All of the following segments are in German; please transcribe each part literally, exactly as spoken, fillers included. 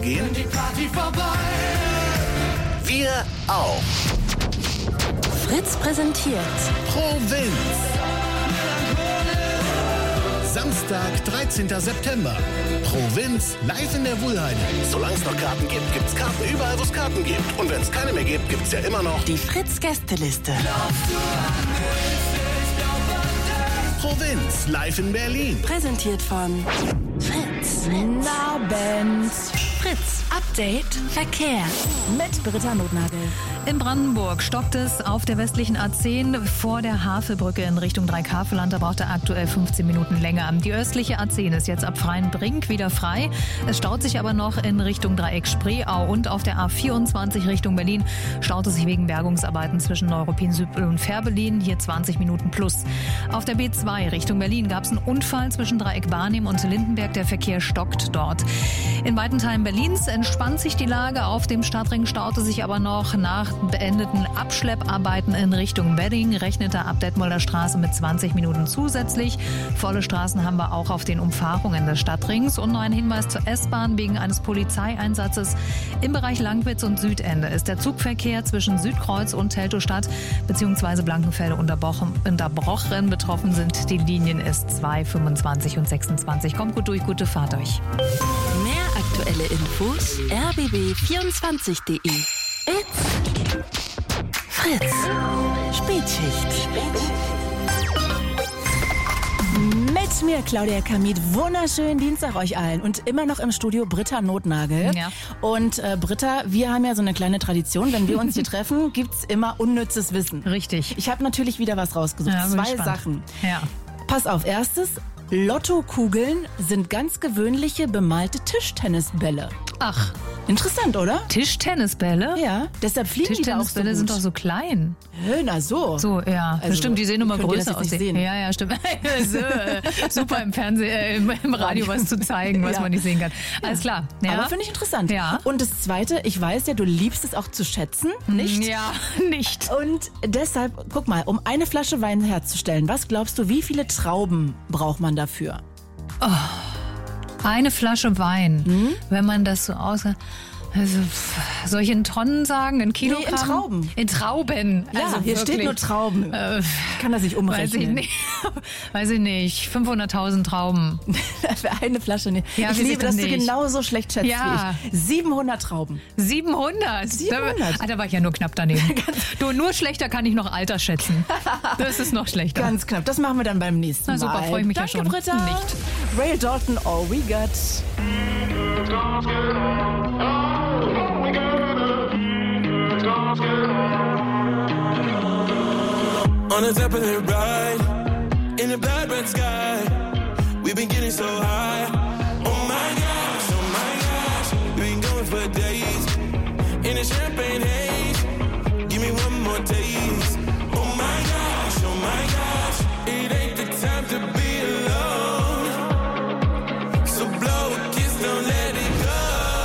gehen? Die Party vorbei. Wir auch. Fritz präsentiert Provinz. Samstag, dreizehnten September. Provinz live in der Wuhlheide. Solange es noch Karten gibt, gibt's Karten überall, wo es Karten gibt. Und wenn es keine mehr gibt, gibt's ja immer noch die Fritz-Gästeliste. Provinz live in Berlin. Präsentiert von Fritz. Abend. Fritz. Update Verkehr. Mit Britta Notnagel. In Brandenburg stockt es auf der westlichen A zehn vor der Havelbrücke in Richtung Dreikäferland. Da braucht er aktuell fünfzehn Minuten länger. Die östliche A zehn ist jetzt ab Freienbrink wieder frei. Es staut sich aber noch in Richtung Dreieck Spreeau und auf der A vierundzwanzig Richtung Berlin staut es sich wegen Bergungsarbeiten zwischen Neuruppin-Süd und Fährberlin. Hier zwanzig Minuten plus. Auf der B zwei Richtung Berlin gab es einen Unfall zwischen Dreieck Barnim und Lindenberg. Der Verkehr stockt dort. In weiten Teilen Berlins entspannt sich die Lage. Auf dem Stadtring staute sich aber noch nach beendeten Abschlepparbeiten in Richtung Wedding. Rechnet er ab Detmolder Straße mit zwanzig Minuten zusätzlich. Volle Straßen haben wir auch auf den Umfahrungen des Stadtrings. Und noch ein Hinweis zur S-Bahn. Wegen eines Polizeieinsatzes im Bereich Langwitz und Südende ist der Zugverkehr zwischen Südkreuz und Teltow-Stadt bzw. Blankenfelde unterbrochen. unterbrochen. Betroffen sind die Linien S zwei, fünfundzwanzig und sechsundzwanzig. Kommt gut durch, gute Fahrt euch. Mehr aktuelle Infos r b b vierundzwanzig punkt de. It's Fritz. Spätschicht. Mit mir, Claudia Kamit. Wunderschönen Dienstag euch allen. Und immer noch im Studio Britta Notnagel. Ja. Und äh, Britta, wir haben ja so eine kleine Tradition. Wenn wir uns hier treffen, gibt's immer unnützes Wissen. Richtig. Ich habe natürlich wieder was rausgesucht. Ja, bin Zwei gespannt. Sachen. Ja. Pass auf, erstes. Lottokugeln sind ganz gewöhnliche bemalte Tischtennisbälle. Ach, Interessant, oder? Tischtennisbälle? Ja, deshalb fliegen die da auch so Tischtennisbälle gut. sind doch so klein. Hö, na so. So, ja. Also, Stimmt, die sehen immer könnt ihr das größer jetzt aus. nicht sehen? Ja, ja, stimmt. so, äh, super im Fernsehen, äh, im, im Radio was zu zeigen, was Ja. man nicht sehen kann. Alles klar. Ja. Aber finde ich interessant. Ja. Und das Zweite, ich weiß ja, du liebst es auch zu schätzen, nicht? Ja, nicht. Und deshalb, guck mal, um eine Flasche Wein herzustellen, was glaubst du, wie viele Trauben braucht man dafür? Eine Flasche Wein, Hm? wenn man das so aus... Also, pff, soll ich in Tonnen sagen? In Kilogramm? Nee, in Trauben. In Trauben. Ja, also hier wirklich. steht nur Trauben. Äh, Ich kann das nicht Weiß ich umrechnen. nicht. Weiß ich nicht. fünfhunderttausend Trauben. Für eine Flasche nicht. Ja, ich weiß ich liebe, doch dass du nicht. genauso schlecht schätzt Ja. wie ich. siebenhundert Trauben. siebenhundert? siebenhundert. Da, ah, da war ich ja nur knapp daneben. du, nur schlechter kann ich noch Alter schätzen. Das ist noch schlechter. Ganz knapp. Das machen wir dann beim nächsten Na super, Mal. freue ich mich ja Danke, schon. Britta. Nicht. Ray Dalton, All We Got. On a Zeppelin ride, in a black red sky, we've been getting so high. Oh my gosh, oh my gosh, we've been going for days, in a champagne haze, give me one more taste. Oh my gosh, oh my gosh, it ain't the time to be alone, so blow a kiss, don't let it go.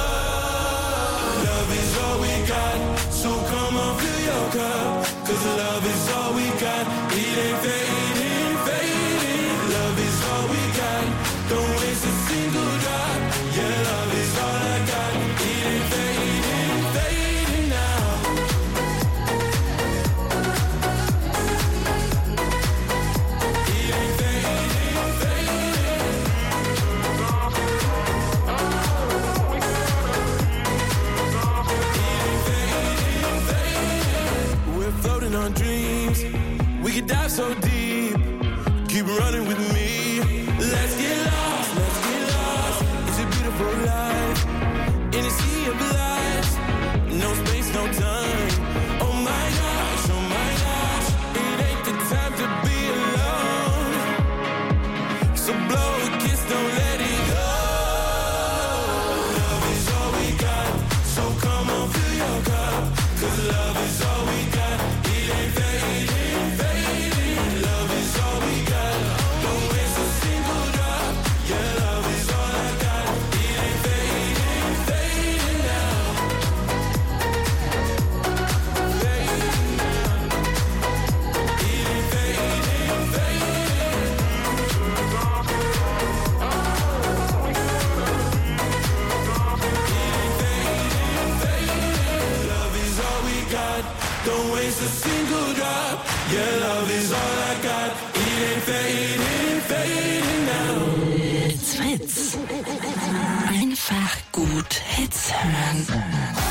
Love is all we got, so come on, fill your cup, cause love is all we got. It ain't fading, fading. Love is all we got. Don't waste a single drop. Yeah, love is all I got. It ain't fading, fading now. It ain't fading, fading. It ain't fading, fading. We're floating on dreams. Don't waste a single drop. Your love is all I got. It ain't fading, fading now. It's Fritz. Einfach gut Hits hören.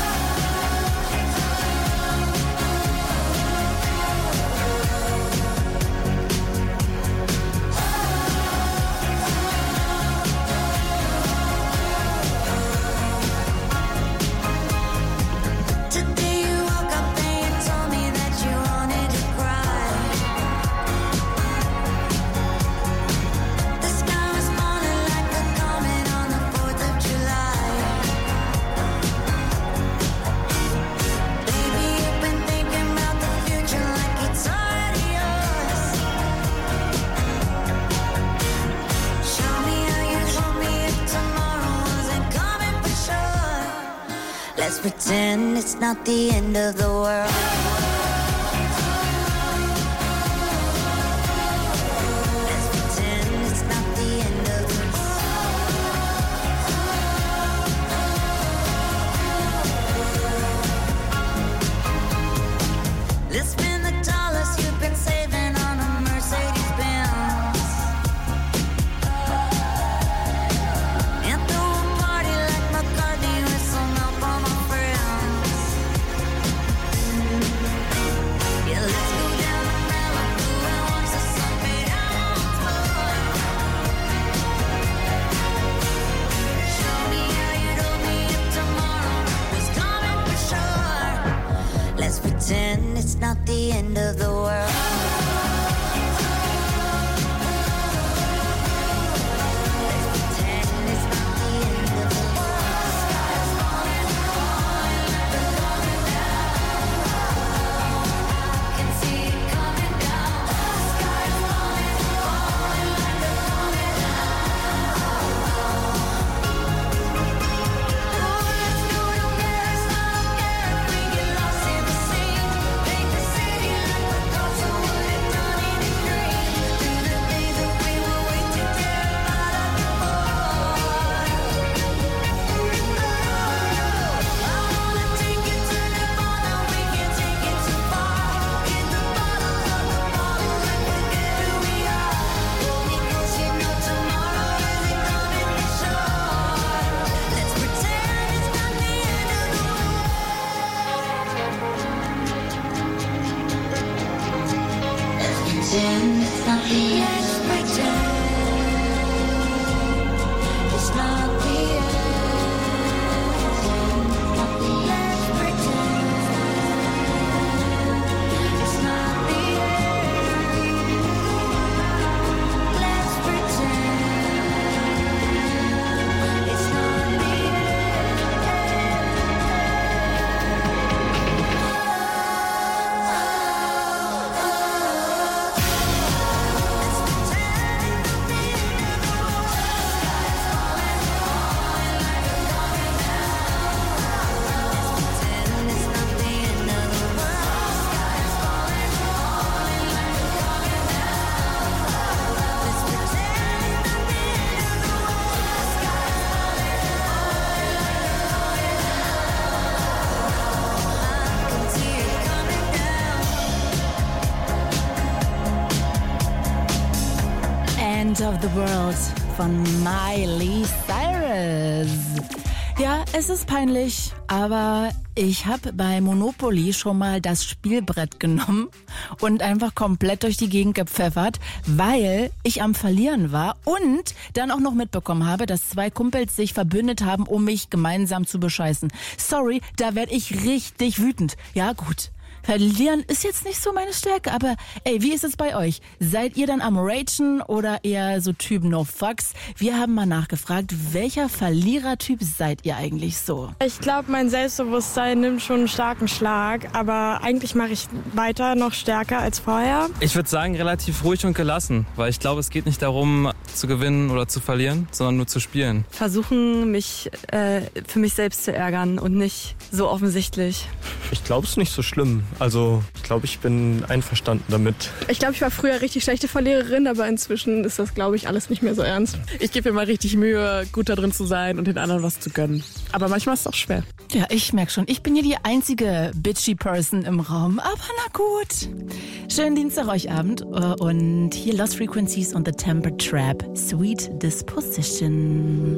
Let's pretend it's not the end of the world. Let's pretend it's not the end of the world. Let's spend the dollars you've been saving on a Mercedes Benz. And throw a party like McCartney with some help from my friends. Yeah, let's go down to Malibu and watch the sun fade out once more. Show me how you told me if tomorrow was coming for sure. Let's pretend it's not the end of the world. Pretend it's not the end. Let's pretend it's not the end. Let's pretend it's not the end. Let's pretend it's not the End of the World von Miley Cyrus. Ja, es ist peinlich, aber ich habe bei Monopoly schon mal das Spielbrett genommen und einfach komplett durch die Gegend gepfeffert, weil ich am Verlieren war und dann auch noch mitbekommen habe, dass zwei Kumpels sich verbündet haben, um mich gemeinsam zu bescheißen. Sorry, da werde ich richtig wütend. Ja, gut. Verlieren ist jetzt nicht so meine Stärke, aber ey, wie ist es bei euch? Seid ihr dann am Ragen oder eher so Typ No Fucks? Wir haben mal nachgefragt, welcher Verlierertyp seid ihr eigentlich so? Ich glaube, mein Selbstbewusstsein nimmt schon einen starken Schlag, aber eigentlich mache ich weiter noch stärker als vorher. Ich würde sagen, relativ ruhig und gelassen, weil ich glaube, es geht nicht darum, zu gewinnen oder zu verlieren, sondern nur zu spielen. Versuchen, mich äh, für mich selbst zu ärgern und nicht so offensichtlich. Ich glaube, es ist nicht so schlimm. Also ich glaube, ich bin einverstanden damit. Ich glaube, ich war früher richtig schlechte Verliererin, aber inzwischen ist das, glaube ich, alles nicht mehr so ernst. Ich gebe mir mal richtig Mühe, gut da drin zu sein und den anderen was zu gönnen. Aber manchmal ist es auch schwer. Ja, ich merke schon, ich bin hier die einzige bitchy Person im Raum. Aber na gut. Schönen Dienstag euch Abend. Und hier Lost Frequencies und The Temper Trap. Sweet Disposition.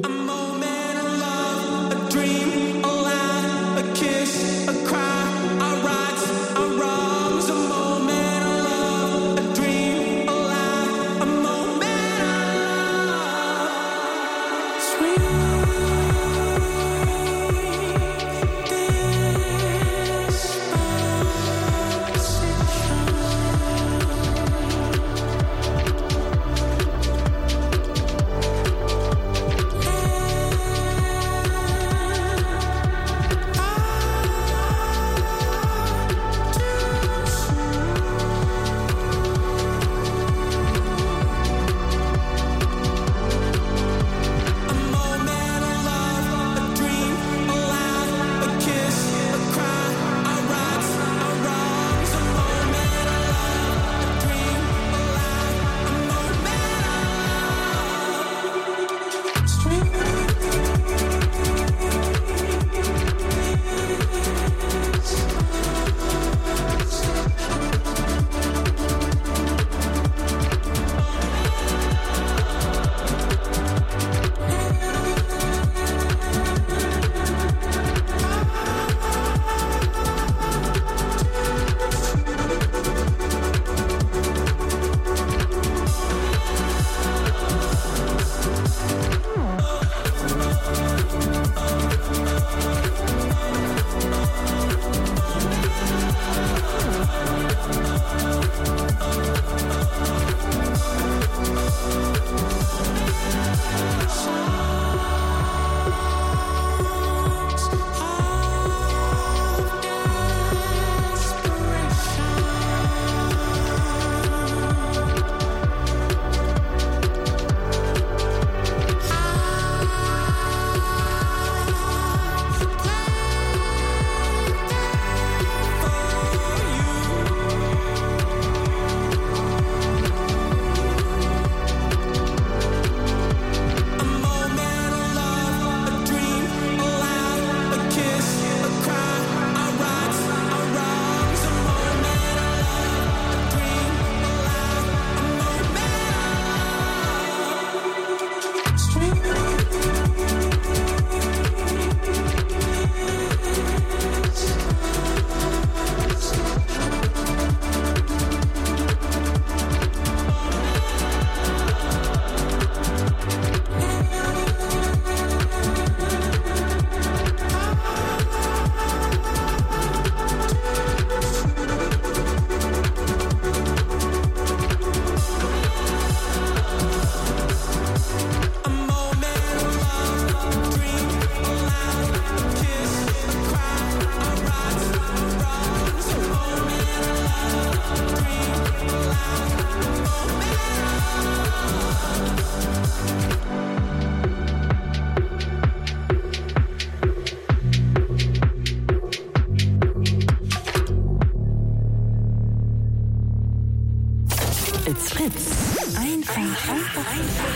It's Fritz. Einfach, einfach, einfach.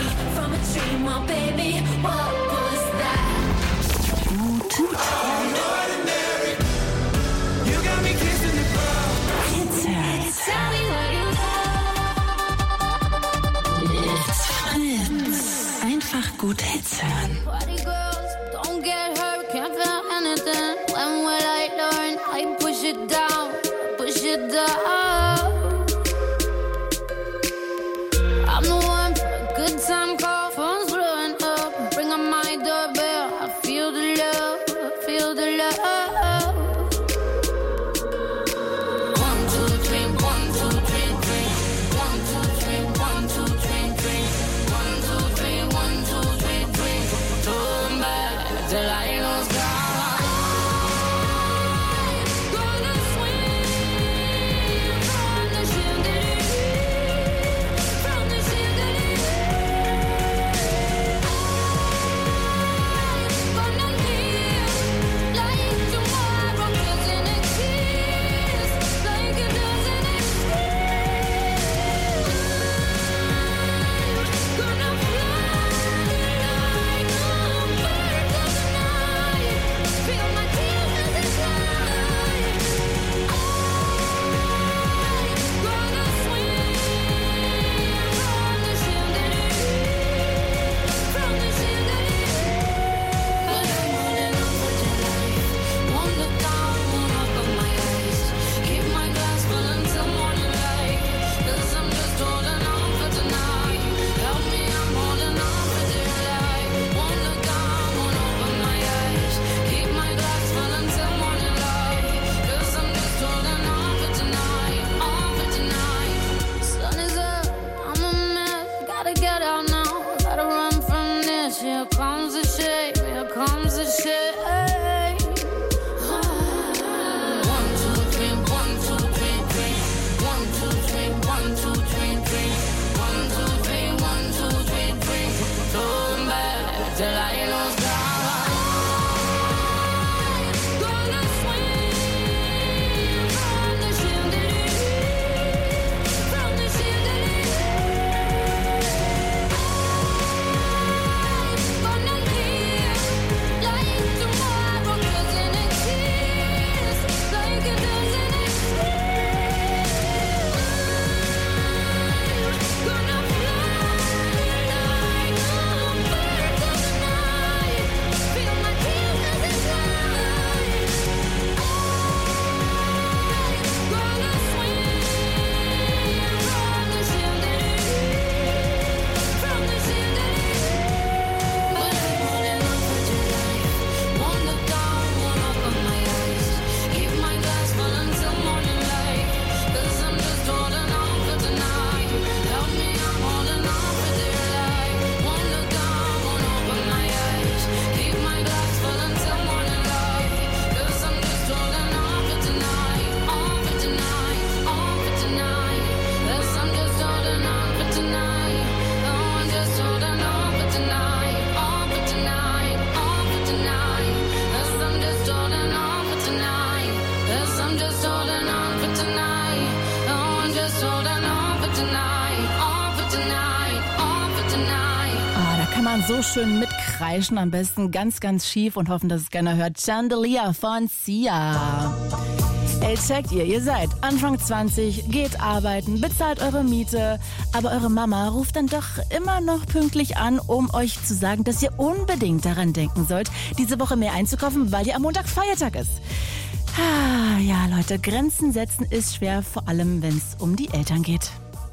Gut. Gut. Hits It's Fritz. Einfach gut Hits hören. Don't get hurt, can't feel anything. When will I learn? I push it down, push it down. I'm the one for a good time call, phone's blowing up. Bring on my doorbell, I feel the love, feel the love. One, two, three, one, two, three, three. One, two, three, one, two, three, three. One, two, three, one, two, three, three. Turn back till I lose God. Gonna swim so schön mitkreischen, am besten ganz, ganz schief und hoffen, dass es keiner hört. Chandelier von Sia. Ey, checkt ihr, ihr seid Anfang zwanzig, geht arbeiten, bezahlt eure Miete, aber eure Mama ruft dann doch immer noch pünktlich an, um euch zu sagen, dass ihr unbedingt daran denken sollt, diese Woche mehr einzukaufen, weil ja am Montag Feiertag ist. Ah, ja, Leute, Grenzen setzen ist schwer, vor allem wenn es um die Eltern geht.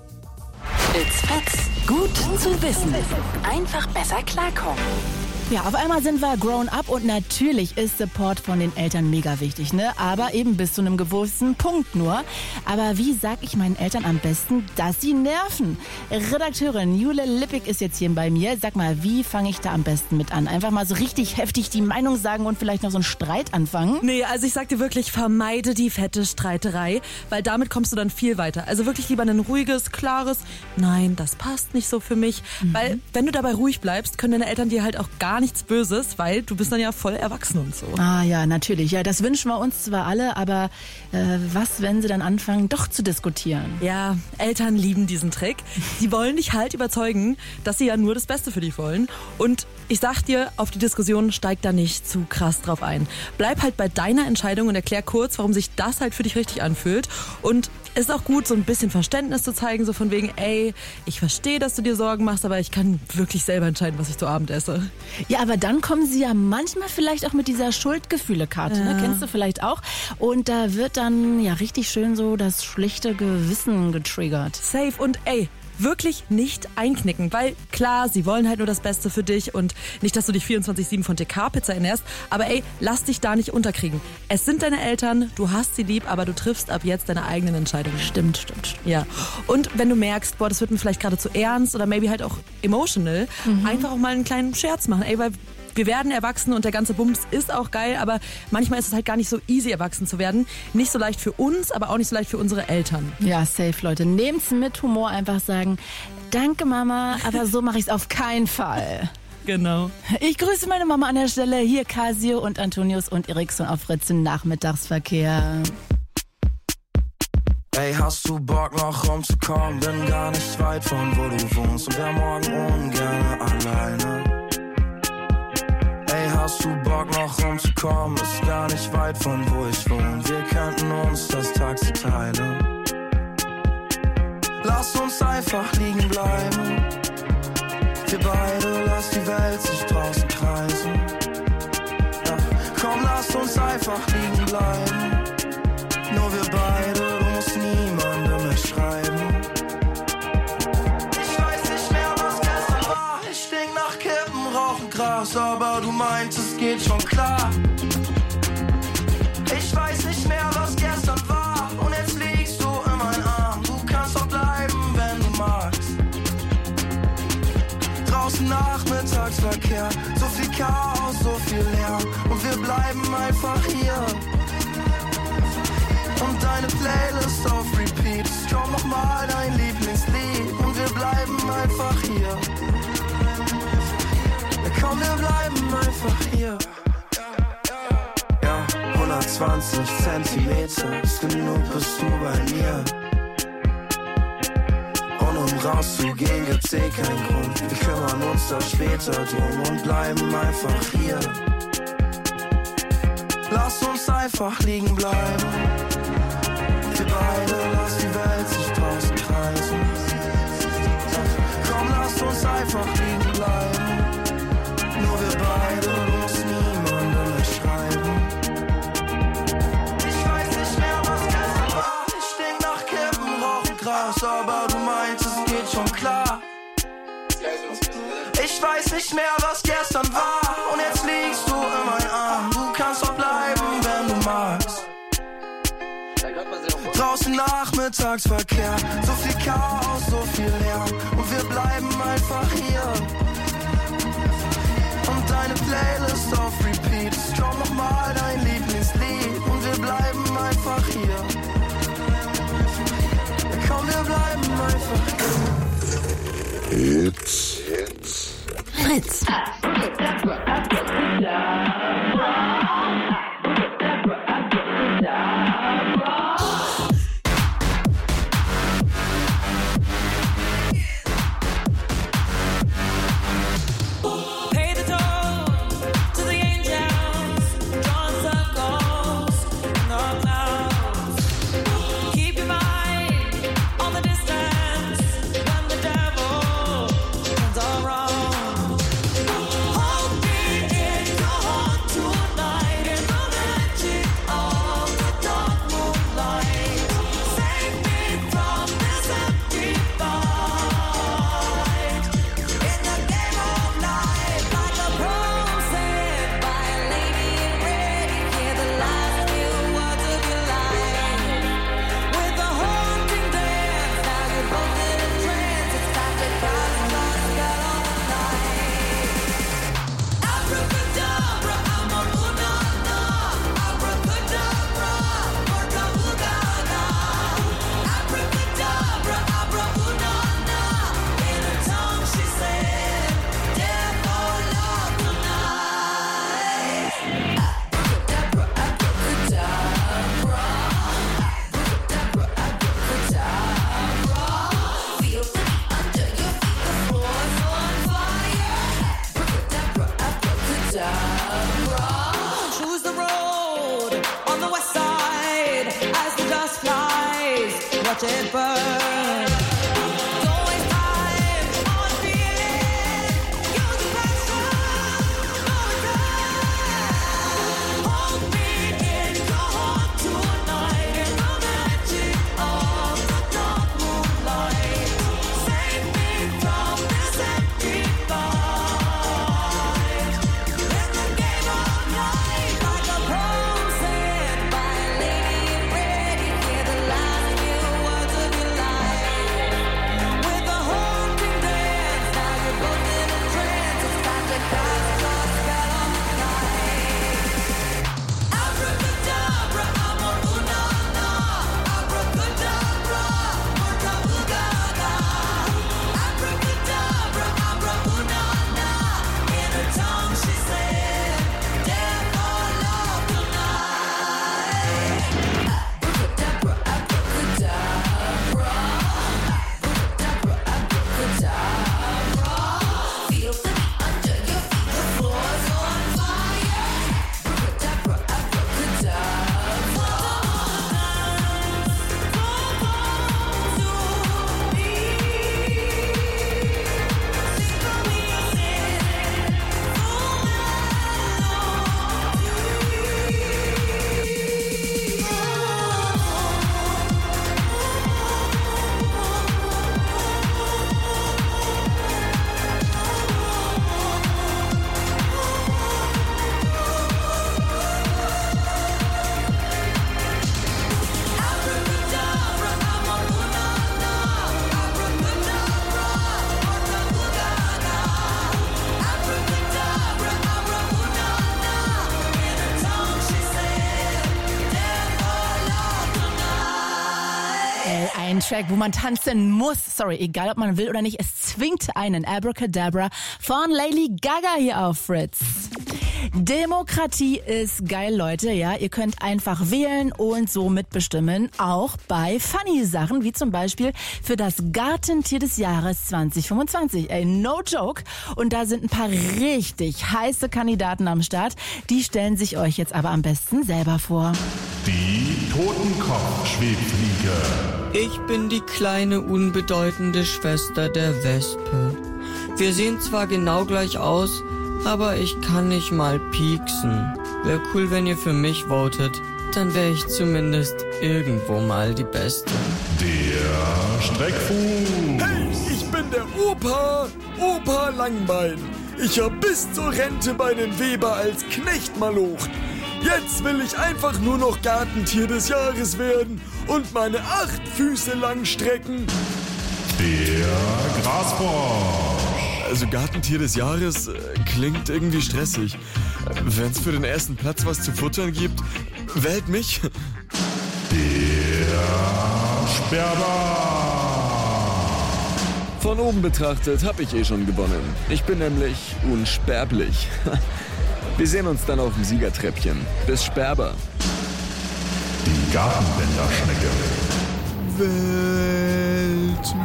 It's Fritz. Gut zu wissen. Einfach besser klarkommen. Ja, auf einmal sind wir grown up und natürlich ist Support von den Eltern mega wichtig, ne? Aber eben bis zu einem gewissen Punkt nur. Aber wie sag ich meinen Eltern am besten, dass sie nerven? Redakteurin Jule Lippig ist jetzt hier bei mir. Sag mal, wie fange ich da am besten mit an? Einfach mal so richtig heftig die Meinung sagen und vielleicht noch so einen Streit anfangen? Nee, also ich sag dir wirklich, vermeide die fette Streiterei, weil damit kommst du dann viel weiter. Also wirklich lieber ein ruhiges, klares, nein, das passt nicht so für mich. Mhm. Weil wenn du dabei ruhig bleibst, können deine Eltern dir halt auch gar nichts Böses, weil du bist dann ja voll erwachsen und so. Ah ja, natürlich. Ja, das wünschen wir uns zwar alle, aber äh, was, wenn sie dann anfangen, doch zu diskutieren? Ja, Eltern lieben diesen Trick. Die wollen dich halt überzeugen, dass sie ja nur das Beste für dich wollen. Und ich sag dir, auf die Diskussion steig da nicht zu krass drauf ein. Bleib halt bei deiner Entscheidung und erklär kurz, warum sich das halt für dich richtig anfühlt. Und es ist auch gut, so ein bisschen Verständnis zu zeigen, so von wegen, ey, ich verstehe, dass du dir Sorgen machst, aber ich kann wirklich selber entscheiden, was ich zu Abend esse. Ja, aber dann kommen sie ja manchmal vielleicht auch mit dieser Schuldgefühle-Karte, Ja. ne? Kennst du vielleicht auch? Und da wird dann ja richtig schön so das schlechte Gewissen getriggert. Safe und ey, wirklich nicht einknicken, weil klar, sie wollen halt nur das Beste für dich und nicht, dass du dich vierundzwanzig sieben von T K-Pizza ernährst, aber ey, lass dich da nicht unterkriegen. Es sind deine Eltern, du hast sie lieb, aber du triffst ab jetzt deine eigenen Entscheidungen. Stimmt, stimmt, stimmt. Ja. Und wenn du merkst, boah, das wird mir vielleicht gerade zu ernst oder maybe halt auch emotional, Mhm. einfach auch mal einen kleinen Scherz machen, ey, weil wir werden erwachsen und der ganze Bums ist auch geil, aber manchmal ist es halt gar nicht so easy, erwachsen zu werden. Nicht so leicht für uns, aber auch nicht so leicht für unsere Eltern. Ja, safe, Leute. Nehmt's mit Humor, einfach sagen, danke Mama, aber so mache ich's auf keinen Fall. Genau. Ich grüße meine Mama an der Stelle. Hier Casio und Antonius und Eriksson auf Fritz im Nachmittagsverkehr. Ey, hast du Bock noch rumzukommen? Bin gar nicht weit von wo du wohnst und wär morgen ungern alleine. Ey, hast du Bock noch rumzukommen? Ist gar nicht weit von wo ich wohne. Wir könnten uns das Taxi teilen. Lass uns einfach liegen bleiben. Wir beide, lass die Welt sich draußen kreisen. Ja, komm, lass uns einfach liegen bleiben. Nur wir beide, du musst niemandem mehr schreiben. Ich weiß nicht mehr, was gestern war. Ich stink nach Kippen, rauchen Gras, aber du meinst, es geht schon klar. Ich weiß nicht mehr, was gestern war. Und jetzt liegst du in meinen Arm. Du kannst doch bleiben, wenn du magst. Draußen Nachmittagsverkehr, so viel Chaos, so viel Lärm. Und wir bleiben einfach hier. Und deine Playlist auf Repeat. Strom nochmal dein Lieblingslied. Und wir bleiben einfach hier. Ja, komm, wir bleiben einfach hier. Ja, hundertzwanzig Zentimeter ist genug, bist du bei mir. Und um rauszugehen gibt's eh keinen Grund. Wir kümmern uns da später drum und bleiben einfach hier. Lass uns einfach liegen bleiben. Wir beide, lass die Welt sich draußen kreisen. Komm, lass uns einfach liegen bleiben. Nur wir beide, du musst niemandem mehr schreiben. Ich weiß nicht mehr, was gestern war. Ich stink nach Kippen, rauchen Gras, aber du meinst, es geht schon klar. Ich weiß nicht mehr, was gestern war. Und jetzt liegst du in meinen Arm. Du kannst doch bleiben, wenn du magst. Draußen Nachmittagsverkehr, so viel Chaos, so viel Lärm. Und wir bleiben einfach hier. Und deine Playlist auf Repeat. Strom nochmal dein Lieblingslied. Und wir bleiben einfach hier. Ja, komm, wir bleiben einfach hier. Hits. Hits. Fritz. watch it burn. Ein Track, wo man tanzen muss. Sorry, egal ob man will oder nicht, es zwingt einen. Abracadabra von Lady Gaga hier auf Fritz. Demokratie ist geil, Leute, ja. Ihr könnt einfach wählen und so mitbestimmen. Auch bei funny Sachen, wie zum Beispiel für das Gartentier des Jahres zwanzig fünfundzwanzig. Ey, no joke. Und da sind ein paar richtig heiße Kandidaten am Start. Die stellen sich euch jetzt aber am besten selber vor. Die Totenkopf-Schwebfliege. Ich bin die kleine, unbedeutende Schwester der Wespe. Wir sehen zwar genau gleich aus, aber ich kann nicht mal pieksen. Wäre cool, wenn ihr für mich votet. Dann wäre ich zumindest irgendwo mal die Beste. Der Streckfuß. Hey, ich bin der Opa, Opa Langbein. Ich hab bis zur Rente bei den Weber als Knecht malocht. Jetzt will ich einfach nur noch Gartentier des Jahres werden und meine acht Füße lang strecken. Der Grasfrosch. Also Gartentier des Jahres äh, klingt irgendwie stressig. Wenn's für den ersten Platz was zu futtern gibt, wählt mich. Der Sperber. Von oben betrachtet habe ich eh schon gewonnen. Ich bin nämlich unsterblich. Wir sehen uns dann auf dem Siegertreppchen. Bis Sperber. Die Gartenbänderschnecke. Wählt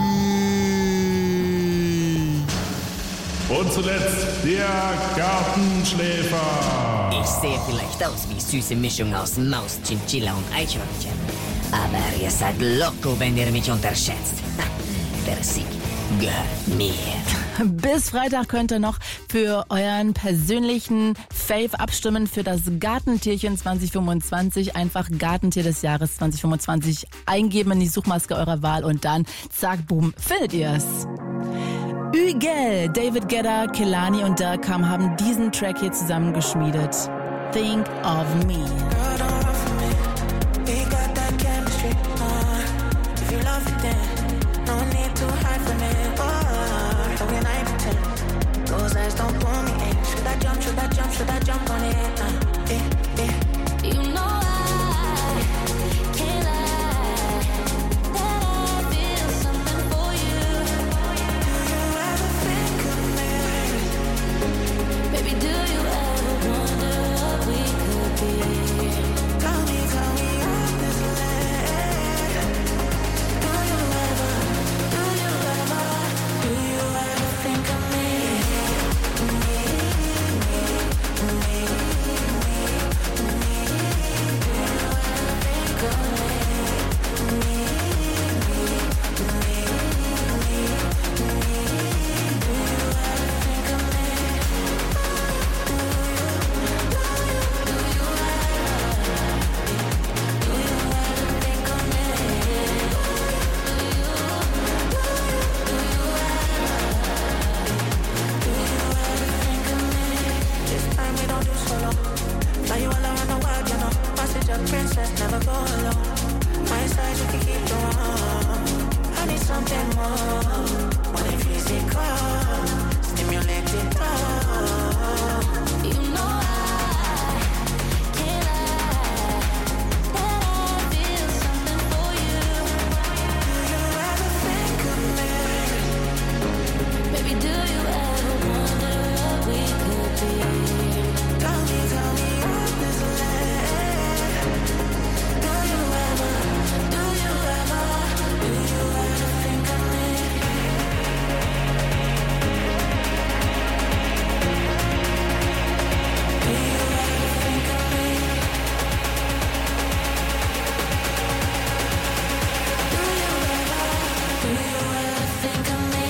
mich. Und zuletzt der Gartenschläfer. Ich sehe vielleicht aus wie süße Mischung aus Maus, Chinchilla und Eichhörnchen. Aber ihr seid loco, wenn ihr mich unterschätzt. Der Sieg gehört mir. Bis Freitag könnt ihr noch für euren persönlichen Fave abstimmen für das Gartentierchen zwanzig fünfundzwanzig. Einfach Gartentier des Jahres zwanzig fünfundzwanzig eingeben in die Suchmaske eurer Wahl und dann, zack, boom, findet ihr es. Ügel, David Guetta, Kehlani und Dirkam haben diesen Track hier zusammen geschmiedet. Think of me. Should I jump, should I jump on it? Uh, eh, eh. You know I can't lie, that I feel something for you. Do you ever think of me? Baby, do you ever wonder what we could be? Tell me, tell me honestly. Do you ever, do you ever, do you ever think of me? Princess never go alone. My side you can keep the one. I need something more. What if physical? Stimulate it down. You know I can't lie that I feel something for you. Do you ever think of me? Baby, do you ever wonder what we could be? Tell me, tell me honestly. Do you ever, do you ever, do you ever think of me? Do you ever think of me? Do you ever, do you ever think of me?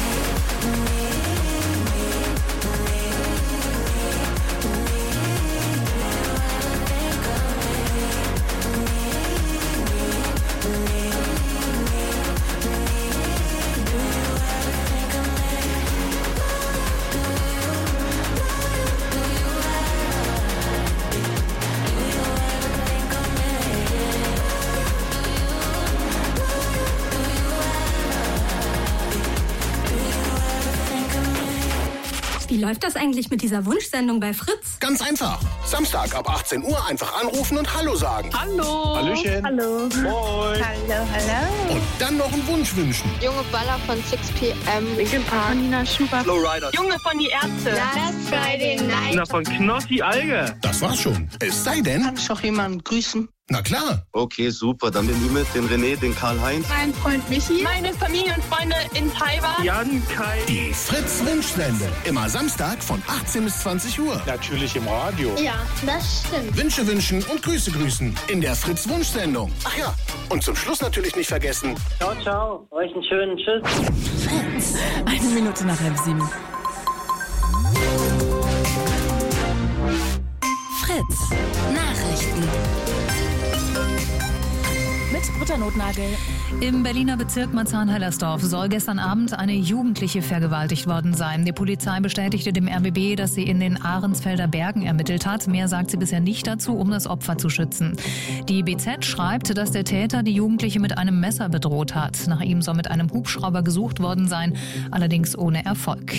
Wie läuft das eigentlich mit dieser Wunschsendung bei Fritz? Ganz einfach. Samstag ab achtzehn Uhr einfach anrufen und Hallo sagen. Hallo. Hallöchen. Hallo. Moin. Hallo, hallo. Und dann noch einen Wunsch wünschen. Junge Baller von six P M. Linkin Park. Nina Schubert. Flowrider. Junge von die Ärzte. Last Friday Night. Na, von Knossi Alge. Das war's schon. Es sei denn... Kann ich auch jemanden grüßen? Na klar. Okay, super. Dann den Ümit, den René, den Karl-Heinz. Mein Freund Michi. Meine Familie und Freunde in Taiwan. Jan, Kai. Die Fritz-Wunschsendung. Immer Samstag von achtzehn bis zwanzig Uhr. Natürlich im Radio. Ja, das stimmt. Wünsche wünschen und Grüße grüßen. In der Fritz-Wunschsendung. Ach ja, und zum Schluss natürlich nicht vergessen. Ciao, ciao. Euch einen schönen Tschüss. Fritz. Eine Minute nach halb sieben. Fritz. Nachrichten. Mit Britta Notnagel. Im Berliner Bezirk Marzahn-Hellersdorf soll gestern Abend eine Jugendliche vergewaltigt worden sein. Die Polizei bestätigte dem R B B, dass sie in den Ahrensfelder Bergen ermittelt hat. Mehr sagt sie bisher nicht dazu, um das Opfer zu schützen. Die B Z schreibt, dass der Täter die Jugendliche mit einem Messer bedroht hat. Nach ihm soll mit einem Hubschrauber gesucht worden sein, allerdings ohne Erfolg.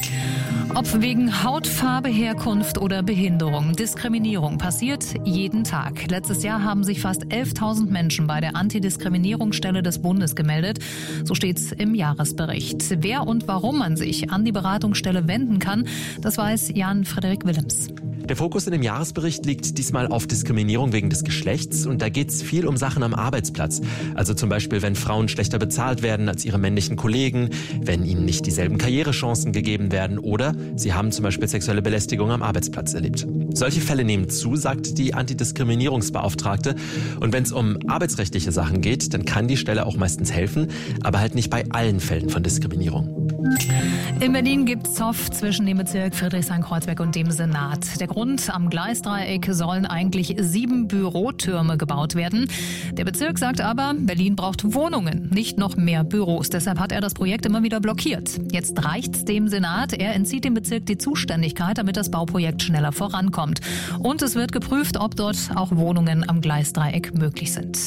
Ob wegen Hautfarbe, Herkunft oder Behinderung, Diskriminierung passiert jeden Tag. Letztes Jahr haben sich fast elftausend Menschen bei der Antidiskriminierungsstelle des Bundes gemeldet. So steht's im Jahresbericht. Wer und warum man sich an die Beratungsstelle wenden kann, das weiß Jan-Frederik Willems. Der Fokus in dem Jahresbericht liegt diesmal auf Diskriminierung wegen des Geschlechts und da geht es viel um Sachen am Arbeitsplatz. Also zum Beispiel, wenn Frauen schlechter bezahlt werden als ihre männlichen Kollegen, wenn ihnen nicht dieselben Karrierechancen gegeben werden oder sie haben zum Beispiel sexuelle Belästigung am Arbeitsplatz erlebt. Solche Fälle nehmen zu, sagt die Antidiskriminierungsbeauftragte. Und wenn es um arbeitsrechtliche Sachen geht, dann kann die Stelle auch meistens helfen, aber halt nicht bei allen Fällen von Diskriminierung. In Berlin gibt es Zoff zwischen dem Bezirk Friedrichshain-Kreuzberg und dem Senat. Der Grund, am Gleisdreieck sollen eigentlich sieben Bürotürme gebaut werden. Der Bezirk sagt aber, Berlin braucht Wohnungen, nicht noch mehr Büros. Deshalb hat er das Projekt immer wieder blockiert. Jetzt reicht's dem Senat. Er entzieht dem Bezirk die Zuständigkeit, damit das Bauprojekt schneller vorankommt. Und es wird geprüft, ob dort auch Wohnungen am Gleisdreieck möglich sind.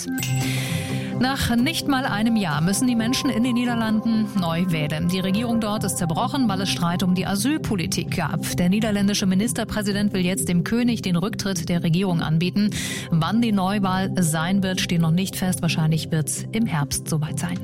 Nach nicht mal einem Jahr müssen die Menschen in den Niederlanden neu wählen. Die Regierung dort ist zerbrochen, weil es Streit um die Asylpolitik gab. Der niederländische Ministerpräsident will jetzt dem König den Rücktritt der Regierung anbieten. Wann die Neuwahl sein wird, steht noch nicht fest. Wahrscheinlich wird es im Herbst soweit sein.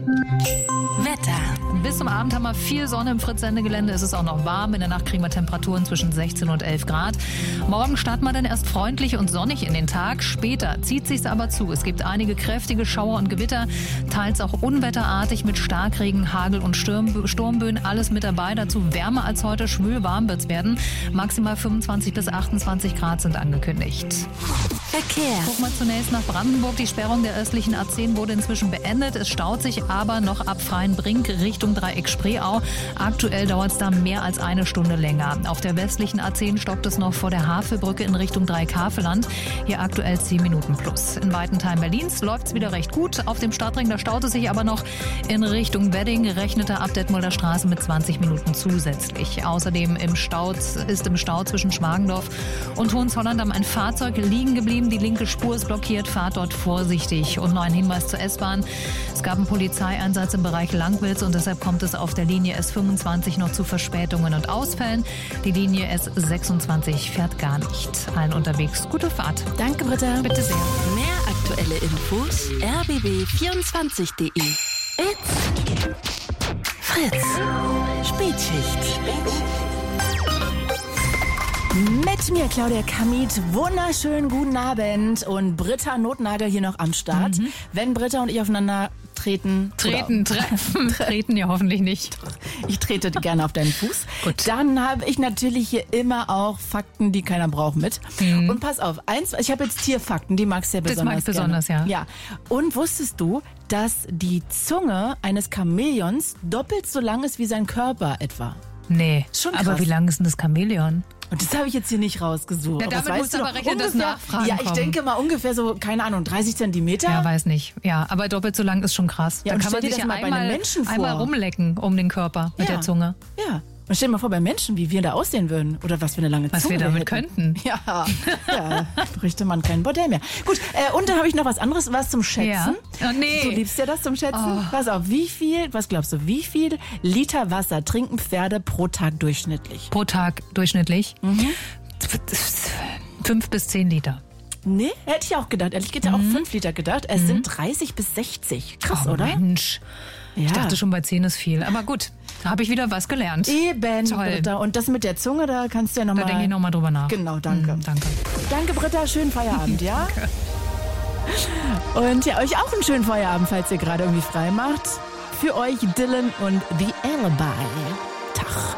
Wetter. Bis zum Abend haben wir viel Sonne im Fritz-Sendegelände. Es ist auch noch warm. In der Nacht kriegen wir Temperaturen zwischen sechzehn und elf Grad. Morgen starten wir dann erst freundlich und sonnig in den Tag. Später zieht sich's aber zu. Es gibt einige kräftige Schauer und Gewitter, teils auch unwetterartig mit Starkregen, Hagel und Sturm, Sturmböen. Alles mit dabei. Dazu wärmer als heute. Schwülwarm wird's werden. Maximal fünfundzwanzig bis achtundzwanzig Grad sind angekündigt. Verkehr. Gucken wir zunächst nach Brandenburg. Die Sperrung der östlichen A zehn wurde inzwischen beendet. Es staut sich aber noch ab Freienbrink Richtung Dreieck Spreeau. Aktuell dauert es da mehr als eine Stunde länger. Auf der westlichen A zehn stockt es noch vor der Havelbrücke in Richtung Dreieck-Havelland. Hier aktuell zehn Minuten plus. In weiten Teilen Berlins läuft es wieder recht gut. Auf dem Stadtring, da staut es sich aber noch in Richtung Wedding. Rechnete ab Detmolder Straße mit zwanzig Minuten zusätzlich. Außerdem im Stau, ist im Stau zwischen Schmargendorf und Hohenzollern ein Fahrzeug liegen geblieben. Bremen. Die linke Spur ist blockiert, fahrt dort vorsichtig. Und noch ein Hinweis zur S-Bahn. Es gab einen Polizeieinsatz im Bereich Langwitz und deshalb kommt es auf der Linie S fünfundzwanzig noch zu Verspätungen und Ausfällen. Die Linie S sechsundzwanzig fährt gar nicht. Allen unterwegs gute Fahrt. Danke, Britta. Bitte sehr. Mehr aktuelle Infos r b b vierundzwanzig punkt de. It's Fritz. Spätschicht. Mit mir, Claudia Kamit. Wunderschönen guten Abend. Und Britta Notnagel hier noch am Start. Mhm. Wenn Britta und ich aufeinander treten. Treten, treffen. Treten ja hoffentlich nicht. Ich trete gerne auf deinen Fuß. Gut. Dann habe ich natürlich hier immer auch Fakten, die keiner braucht mit. Mhm. Und pass auf, eins, ich habe jetzt Tierfakten, die magst du ja besonders Das mag ich besonders, gerne. ja. ja. Und wusstest du, dass die Zunge eines Chamäleons doppelt so lang ist wie sein Körper etwa? Nee, Schon krass. aber wie lang ist denn das Chamäleon? Und das habe ich jetzt hier nicht rausgesucht. Ja, damit weißt musst du doch aber rechnen, dass ungefähr, Nachfragen Ja, ich kommen. denke mal ungefähr so, keine Ahnung, dreißig Zentimeter. Ja, weiß nicht. Ja, aber doppelt so lang ist schon krass. Ja, da und kann stell man dir sich das ja mal bei einem einmal, Menschen vor. einmal rumlecken um den Körper mit Ja. der Zunge. Ja. Und stell dir mal vor, bei Menschen, wie wir da aussehen würden. Oder was für eine lange Was Zunge wir damit hätten. könnten. Ja, ja, bräuchte man kein Bordell mehr. Gut, äh, und dann habe ich noch was anderes, was zum Schätzen. Ja. Oh, nee. Du liebst ja das zum Schätzen. Oh. Pass auf, wie viel, was glaubst du, wie viel Liter Wasser trinken Pferde pro Tag durchschnittlich? Pro Tag durchschnittlich? Mhm. Fünf bis zehn Liter. Nee, hätte ich auch gedacht. Ehrlich gesagt, Mhm. auch fünf Liter gedacht. Es Mhm. sind dreißig bis sechzig. Krass, Oh, oder? Mensch. Ja. Ich dachte schon, bei zehn ist viel. Aber gut, da habe ich wieder was gelernt. Eben, Toll. Britta. Und das mit der Zunge, da kannst du ja nochmal... Da denke ich nochmal drüber nach. Genau, danke. Mhm, danke. Danke, Britta. Schönen Feierabend, ja? Danke. Und ja, euch auch einen schönen Feierabend, falls ihr gerade irgendwie frei macht. Für euch Dylan und The Alibi. Tag.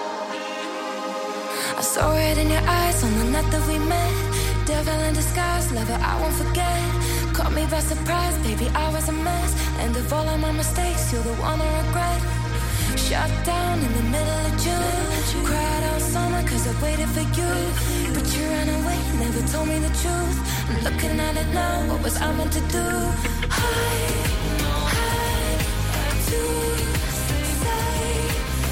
I saw it in your eyes on the night that we met. Devil in disguise, lover, I won't forget. Caught me by surprise, baby, I was a mess. And of all of my mistakes, you're the one I regret. Shut down in the middle of June. Cried all summer cause I waited for you. But you ran away, never told me the truth. I'm looking at it now, what was I meant to do? I, I had to say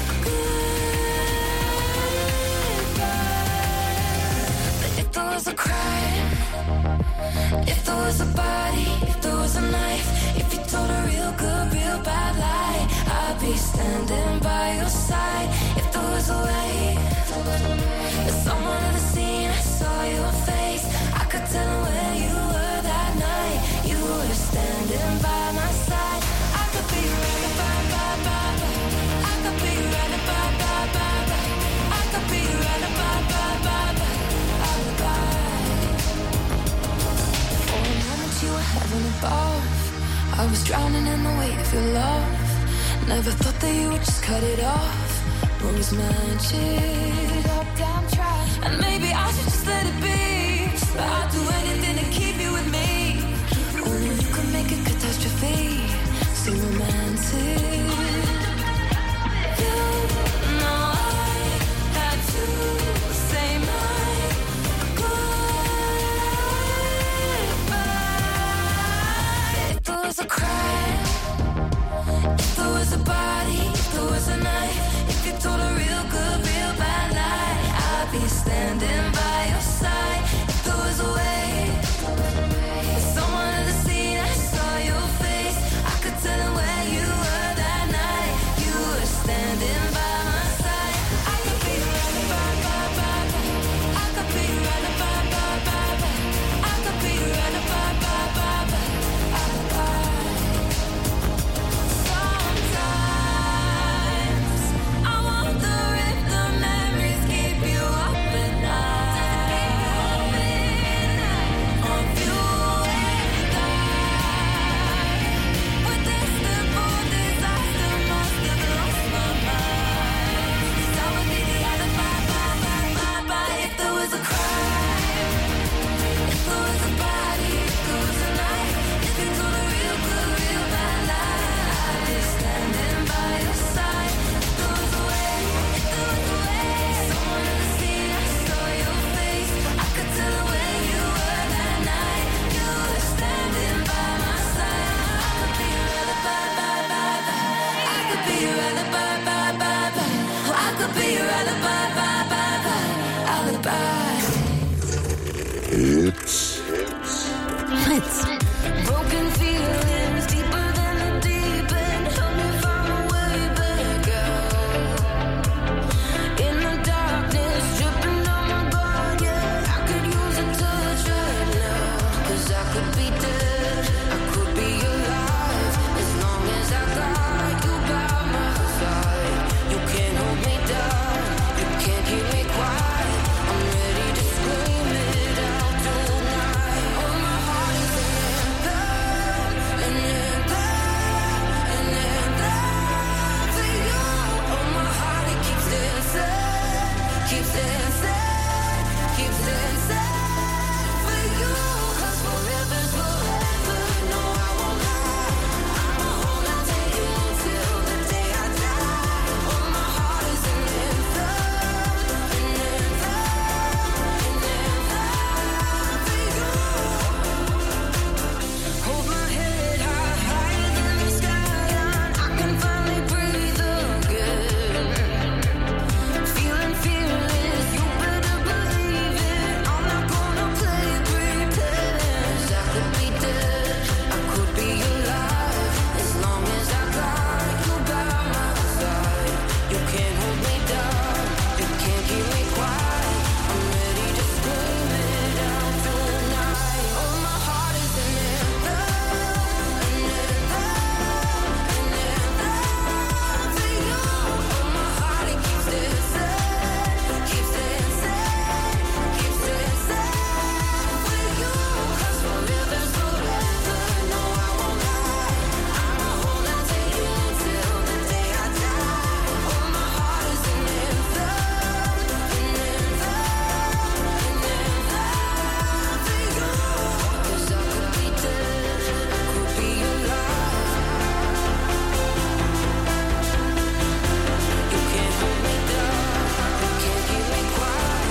if there was a crime, if there was a body, if there was a knife, if you told a real good, real bad lie, I'd be standing by your side. If there was a way, if someone at the scene, I saw your face, I could tell where you were that night. You were standing by my side. I could be right about, about, about, I could be right about, about, about, I could be right about, about, about, for a moment you were heaven above. I was drowning in the weight of your love. Never thought that you would just cut it off. What was magic? And maybe I should just let it be. But I'd do anything to keep you with me. Only you could make a catastrophe so romantic. You know I had to say my if there was a crime, if there was a body, if there was a knife, if you told a real good, real bad lie, I'd be standing by your side. Hits. Broken feelings deeper than the deep end. Help me find my way back out. In the darkness, dripping on my guard, yeah. I could use a touch right now. Cause I could be dead, I could be alive. As long as I got you by my side. You can't hold me down, you can't keep me quiet. I'm ready to scream it out tonight. Oh, my heart is an anthem, an anthem, an anthem for you. Oh, my heart, it keeps dancing, keeps dancing, keeps dancing for you. 'Cause forever's forever, no, I won't lie. I'ma hold on to you till the day I die. Oh, my heart is an anthem, an anthem, an anthem for you. Hold my head high, higher than the skyline. I can finally breathe again. Feeling fearless, you better believe it. I'm not gonna play pretend. I could be dead, I could be alive. As long as I got you by my side. You can't hold me down, you can't keep me quiet. I'm ready to scream it out tonight. Oh, my heart is an anthem, an anthem, an anthem for you. Oh, my heart, it keeps dancing, keeps dancing, keeps dancing for you. 'Cause forever's forever, no, I won't lie. I'ma hold on to you till the day I die. Oh, my heart is an anthem, an anthem, an anthem for you. 'Cause I could be dead, I could be alive. You can't hold me down, you can't keep me quiet.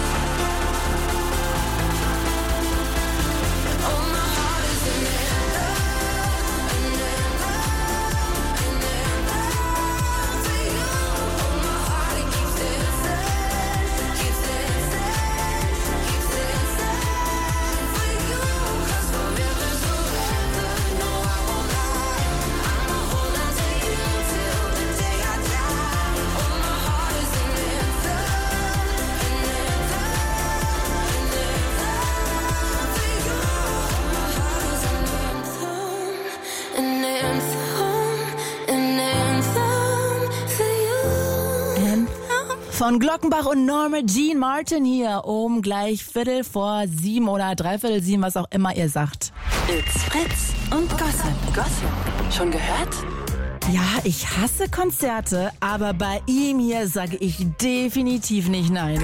Oh, my heart is an anthem, an anthem, an anthem for you. Oh, my heart, it keeps dancing, keeps dancing, keeps dancing for you. 'Cause forever's forever, no, I won't lie. I'ma hold on to you till the day I die. Oh, my heart is an anthem, an anthem, an anthem for you. My heart is an anthem, an anthem, an anthem for you. Von Glockenbach und Norma Jean Martin hier um gleich Viertel vor sieben oder dreiviertel sieben, was auch immer ihr sagt. It's Fritz und Gossip. Gossip. Schon gehört? Ja, ich hasse Konzerte, aber bei ihm hier sage ich definitiv nicht nein.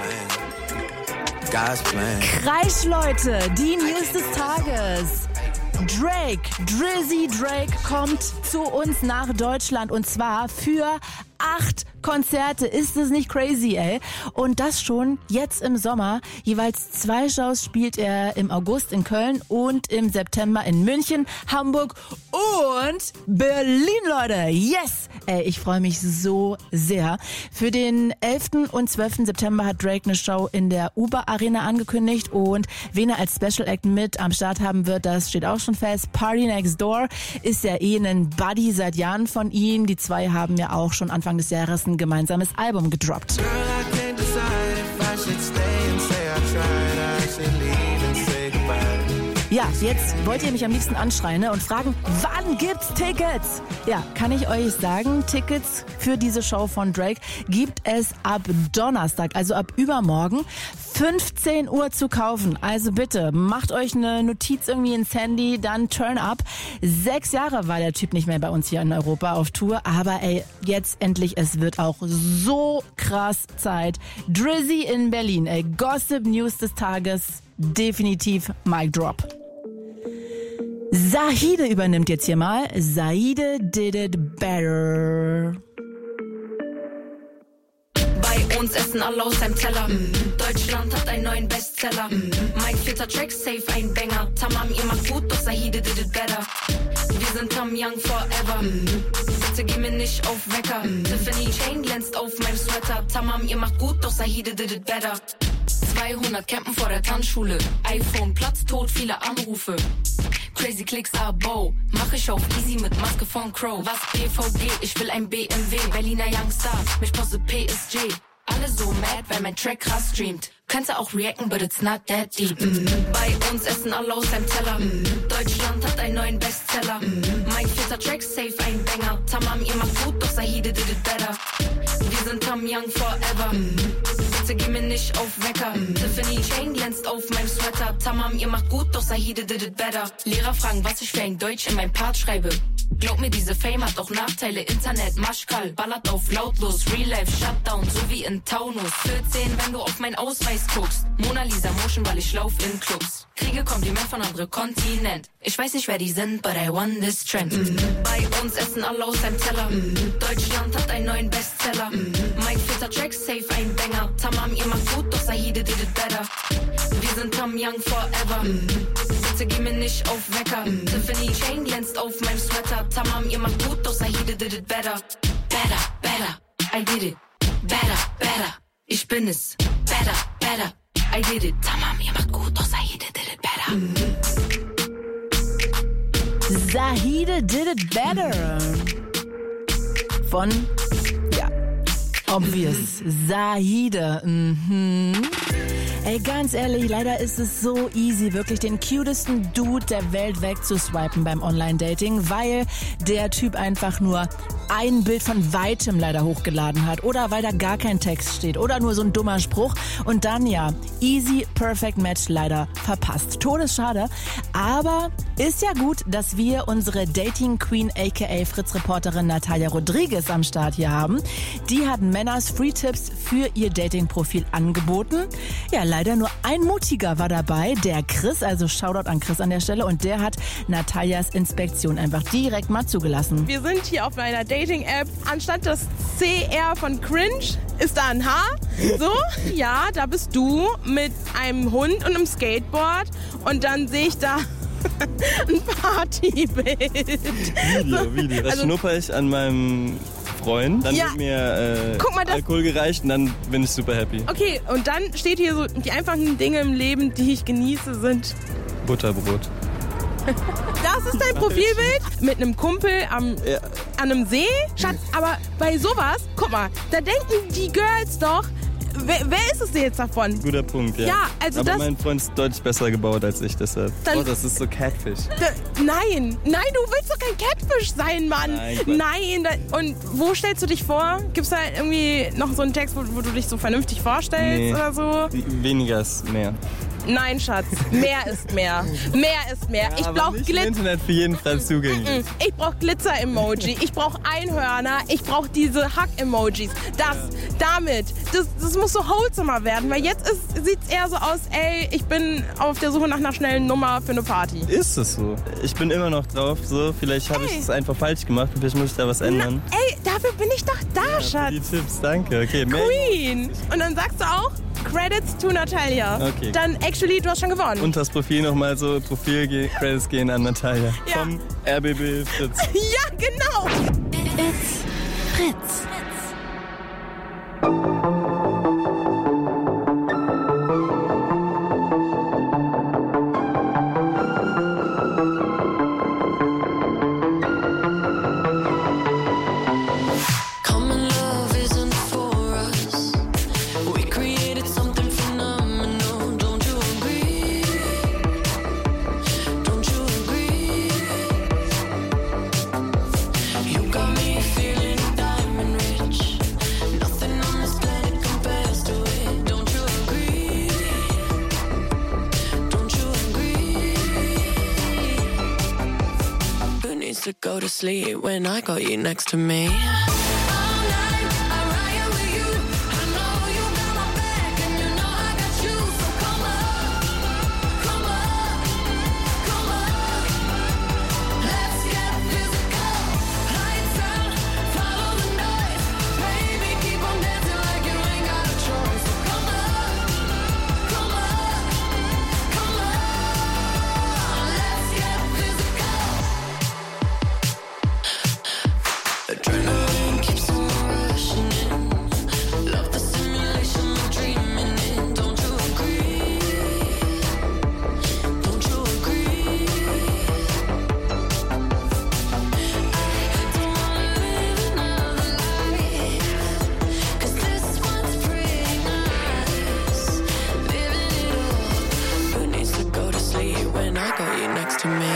Kreischleute, die News des Tages. Drake, Drizzy Drake kommt zu uns nach Deutschland und zwar für acht Konzerte. Ist es nicht crazy, ey? Und das schon jetzt im Sommer. Jeweils zwei Shows spielt er im August in Köln und im September in München, Hamburg und Berlin, Leute. Yes! Ey, ich freue mich so sehr. Für den elften und zwölften September hat Drake eine Show in der Uber Arena angekündigt und wen er als Special Act mit am Start haben wird, das steht auch schon fest. Party Next Door ist ja eh ein Buddy seit Jahren von ihm. Die zwei haben ja auch schon Anfang des Jahres ein gemeinsames Album gedroppt. Ja, jetzt wollt ihr mich am liebsten anschreien, ne, und fragen, wann gibt's Tickets? Ja, kann ich euch sagen, Tickets für diese Show von Drake gibt es ab Donnerstag, also ab übermorgen, fünfzehn Uhr zu kaufen. Also bitte, macht euch eine Notiz irgendwie ins Handy, dann turn up. Sechs Jahre war der Typ nicht mehr bei uns hier in Europa auf Tour, aber ey, jetzt endlich, es wird auch so krass Zeit. Drizzy in Berlin, ey, Gossip News des Tages, definitiv Mic Drop. Zahide übernimmt jetzt hier mal. Zahide did it better. Bei uns essen alle aus einem Teller. Mhm. Deutschland hat einen neuen Bestseller. Mhm. Mein vierter Track, safe ein Banger. Tamam, ihr macht gut, doch Zahide did it better. Wir sind Tam Young forever. Mhm. Bitte geh mir nicht auf Wecker. Mhm. Tiffany Chain glänzt auf meinem Sweater. Tamam, ihr macht gut, doch Zahide did it better. zweihundert campen vor der Tanzschule. iPhone, Platz tot, viele Anrufe. Crazy Clicks Abo. Mach ich auf easy mit Maske von Crow. Was B V G? Ich will ein B M W. Berliner Youngstar, mich poste P S G. Alle so mad, weil mein Track krass streamt. Kannst du auch reacten, but it's not that deep. Mm. Bei uns essen alle aus einem Teller. Mm. Deutschland hat einen neuen Bestseller. Mm. Mein vierter Track, safe ein Banger. Tamam, ihr macht gut, doch Sahide did it better. Wir sind Tam Young forever. Mm. Bitte geh mir nicht auf Wecker. Mm. Tiffany Chain glänzt auf meinem Sweater. Tamam, ihr macht gut, doch Sahide did it better. Lehrer fragen, was ich für ein Deutsch in meinem Part schreibe. Glaub mir, diese Fame hat auch Nachteile. Internet, Maschkal, ballert auf lautlos. Real Life, Shutdown, so wie in Taunus. vierzehn, wenn du auf mein Ausweis guckst. Mona Lisa Motion, weil ich lauf in Clubs. Kriege Kompliment von anderem Kontinent. Ich weiß nicht, wer die sind, but I won this trend. Mm. Bei uns essen alle aus einem Teller. Mm. Deutschland hat einen neuen Bestseller. Mm. Mein vierter Track, safe ein Banger. Tamam, ihr macht gut, doch Sahide did it better. Wir sind Tam Young forever. Mm. Bitte geh mir nicht auf Wecker. Mm. Tiffany Chain glänzt auf meinem Sweater. Tamam, ihr macht gut, doch Sahide did it better. Better, better, I did it. Better, better, ich bin es. Better, better, I did it. Tamam, ihr macht gut, doch Sahide did it better. Mm. Sahide did it better. Von, ja, obvious, Sahide. Mhm. Ey, ganz ehrlich, leider ist es so easy, wirklich den cutesten Dude der Welt wegzuswipen beim Online-Dating, weil der Typ einfach nur ein Bild von weitem leider hochgeladen hat oder weil da gar kein Text steht oder nur so ein dummer Spruch und dann ja, easy, perfect match leider verpasst. Todesschade, aber ist ja gut, dass wir unsere Dating Queen aka Fritz-Reporterin Natalia Rodriguez am Start hier haben. Die hat Männers Free Tipps für ihr Dating-Profil angeboten. Ja, leider nur ein Mutiger war dabei, der Chris, also Shoutout an Chris an der Stelle und der hat Natalias Inspektion einfach direkt mal zugelassen. Wir sind hier auf einer Dating-App. Anstatt das C R von Cringe ist da ein H. So, ja, da bist du mit einem Hund und einem Skateboard und dann sehe ich da ein Partybild. Video, Video. Das Also- schnupper ich an meinem Freund. Dann Ja. wird mir äh, Guck mal, das- Alkohol gereicht und dann bin ich super happy. Okay, und dann steht hier so, die einfachen Dinge im Leben, die ich genieße, sind... Butterbrot. Das ist dein Profilbild mit einem Kumpel am, Ja. an einem See. Schatz, aber bei sowas, guck mal, da denken die Girls doch, wer, wer ist es denn jetzt davon? Guter Punkt, ja. Ja, also Aber das- mein Freund ist deutlich besser gebaut als ich, deshalb. Dann- oh, das ist so Catfish. Da, nein, nein, du willst doch kein Catfish sein, Mann. Nein, Quatsch. Nein, da, und wo stellst du dich vor? Gibt's da irgendwie noch so einen Text, wo, wo du dich so vernünftig vorstellst Nee. oder so? Weniger ist mehr. Nein, Schatz, mehr ist mehr. Mehr ist mehr. ich Aber brauch nicht im Glitzer. Internet für jeden frei zugänglich. Ich brauch Glitzer-Emoji, ich brauch Einhörner, ich brauch diese Hack-Emojis. Das, damit, das, das muss so wholesomer werden, weil jetzt ist, sieht's eher so aus, ey, ich bin auf der Suche nach einer schnellen Nummer für eine Party. Ist es so? Ich bin immer noch drauf, so. Vielleicht habe ich Hey. es einfach falsch gemacht, vielleicht muss ich da was ändern. Ey, dafür bin ich doch da, Ja, für Schatz. die Tipps, danke. Okay, mehr. Queen. Und dann sagst du auch, Credits to Natalia. Okay. Dann, actually, du hast schon gewonnen. Und das Profil nochmal so, Profil-Credits gehen an Natalia. Ja. Vom R B B Fritz. Ja, genau. It's Fritz. Common love isn't for us. We created something phenomenal. Don't you agree? Don't you agree? You got me feeling diamond rich. Nothing on this planet compares to it. Don't you agree? Don't you agree? Who needs to go to sleep when I got you next to me? Adrenaline got you next to me.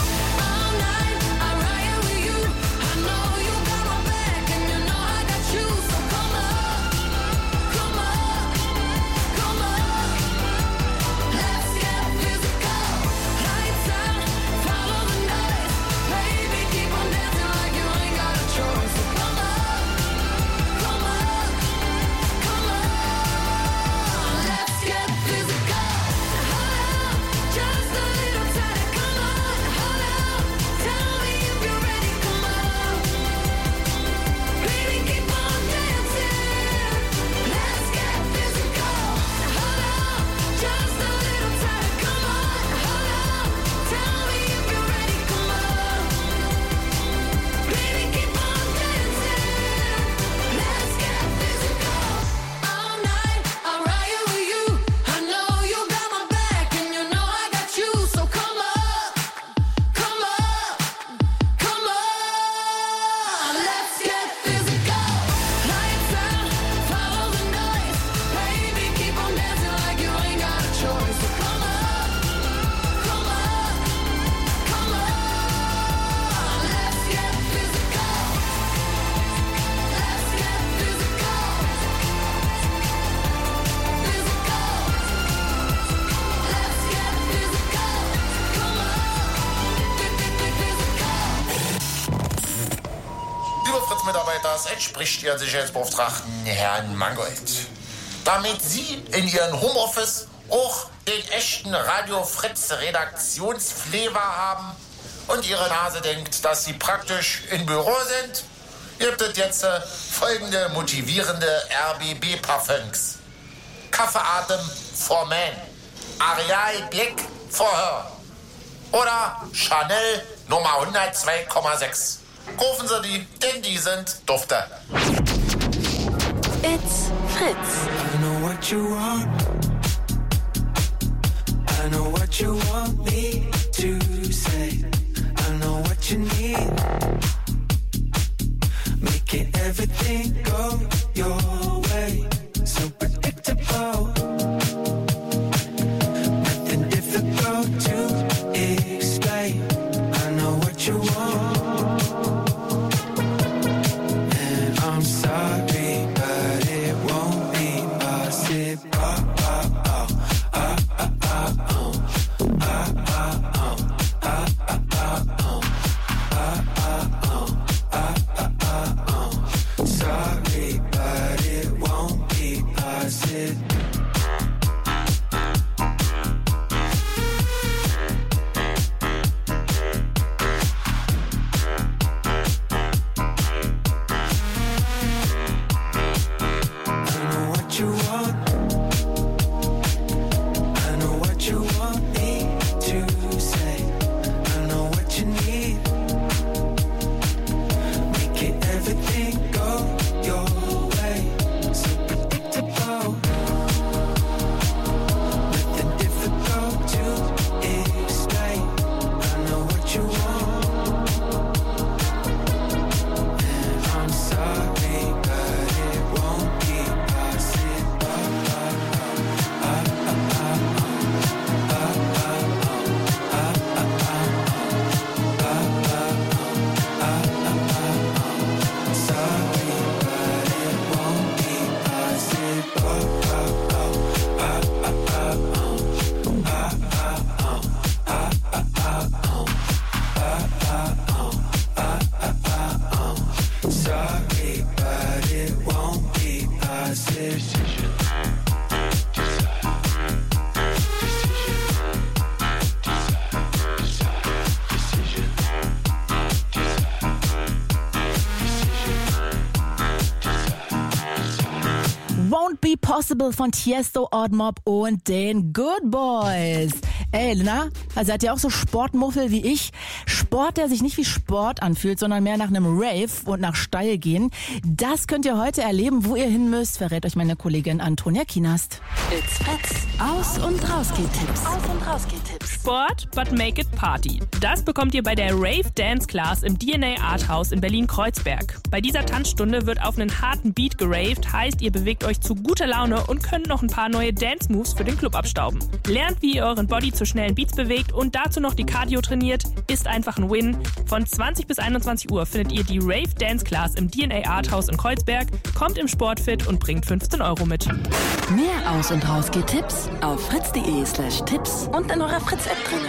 Das entspricht Ihren Sicherheitsbeauftragten Herrn Mangold. Damit Sie in Ihren Homeoffice auch den echten Radio Fritz Redaktionsflavor haben und Ihre Nase denkt, dass Sie praktisch im Büro sind, gibt es jetzt äh, folgende motivierende R B B-Parfums. Kaffeeatem for Men, Areal Blick for Her oder Chanel Nummer hundertzwei Komma sechs. Kaufen Sie die, denn die sind Dufte. It's Fritz. I know what you want. I know what you want me to say. I know what you need. Making everything go your way. So predictable. Nothing difficult to explain. I know what you want. I'm sorry, but it won't be possible. Oh, oh, oh, oh, oh, oh, oh, oh, oh, oh. Sorry, but it won't be possible. Be Possible von Tiesto, Odd Mob und den Good Boys. Ey, Lena, also seid ihr auch so Sportmuffel wie ich? Sport, der sich nicht wie Sport anfühlt, sondern mehr nach einem Rave und nach steil gehen. Das könnt ihr heute erleben, wo ihr hin müsst, verrät euch meine Kollegin Antonia Kienast. It's Fritz. Aus- und Rausgeht-Tipps. Aus- und Rausgeht-Tipps. Sport, but make it Party. Das bekommt ihr bei der Rave Dance Class im D N A Art House in Berlin-Kreuzberg. Bei dieser Tanzstunde wird auf einen harten Beat geraved, heißt ihr bewegt euch zu guter Laune und könnt noch ein paar neue Dance-Moves für den Club abstauben. Lernt, wie ihr euren Body zu schnellen Beats bewegt und dazu noch die Cardio trainiert, ist einfach ein Win. Von zwanzig bis einundzwanzig Uhr findet ihr die Rave Dance Class im D N A Art House in Kreuzberg, kommt im Sportfit und bringt fünfzehn Euro mit. Mehr Aus- und Raus-Geht-Tipps auf fritz.de slash Tipps und in eurer Fritz-App drin.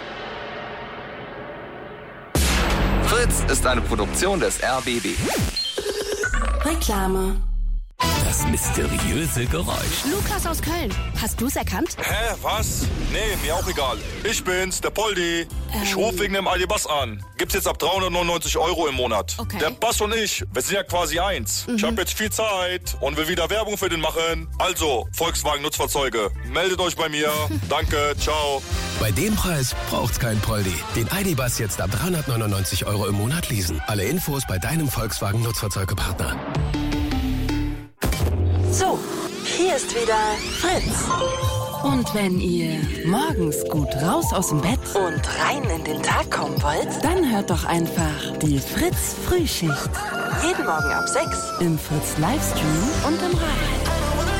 Fritz ist eine Produktion des R B B. Reklame. Das mysteriöse Geräusch. Lukas aus Köln. Hast du's erkannt? Hä, was? Nee, mir auch egal. Ich bin's, der Poldi. Ähm. Ich rufe wegen dem Aldi-Bass an. Gibt's jetzt ab dreihundertneunundneunzig Euro im Monat. Okay. Der Bass und ich, wir sind ja quasi eins. Mhm. Ich habe jetzt viel Zeit und will wieder Werbung für den machen. Also, Volkswagen Nutzfahrzeuge, meldet euch bei mir. Danke, ciao. Bei dem Preis braucht's keinen Poldi. Den Aldi-Bass jetzt ab dreihundertneunundneunzig Euro im Monat leasen. Alle Infos bei deinem Volkswagen Nutzfahrzeugepartner. So, hier ist wieder Fritz. Und wenn ihr morgens gut raus aus dem Bett und rein in den Tag kommen wollt, dann hört doch einfach die Fritz Frühschicht. Jeden Morgen ab sechs im Fritz Livestream und im Radio.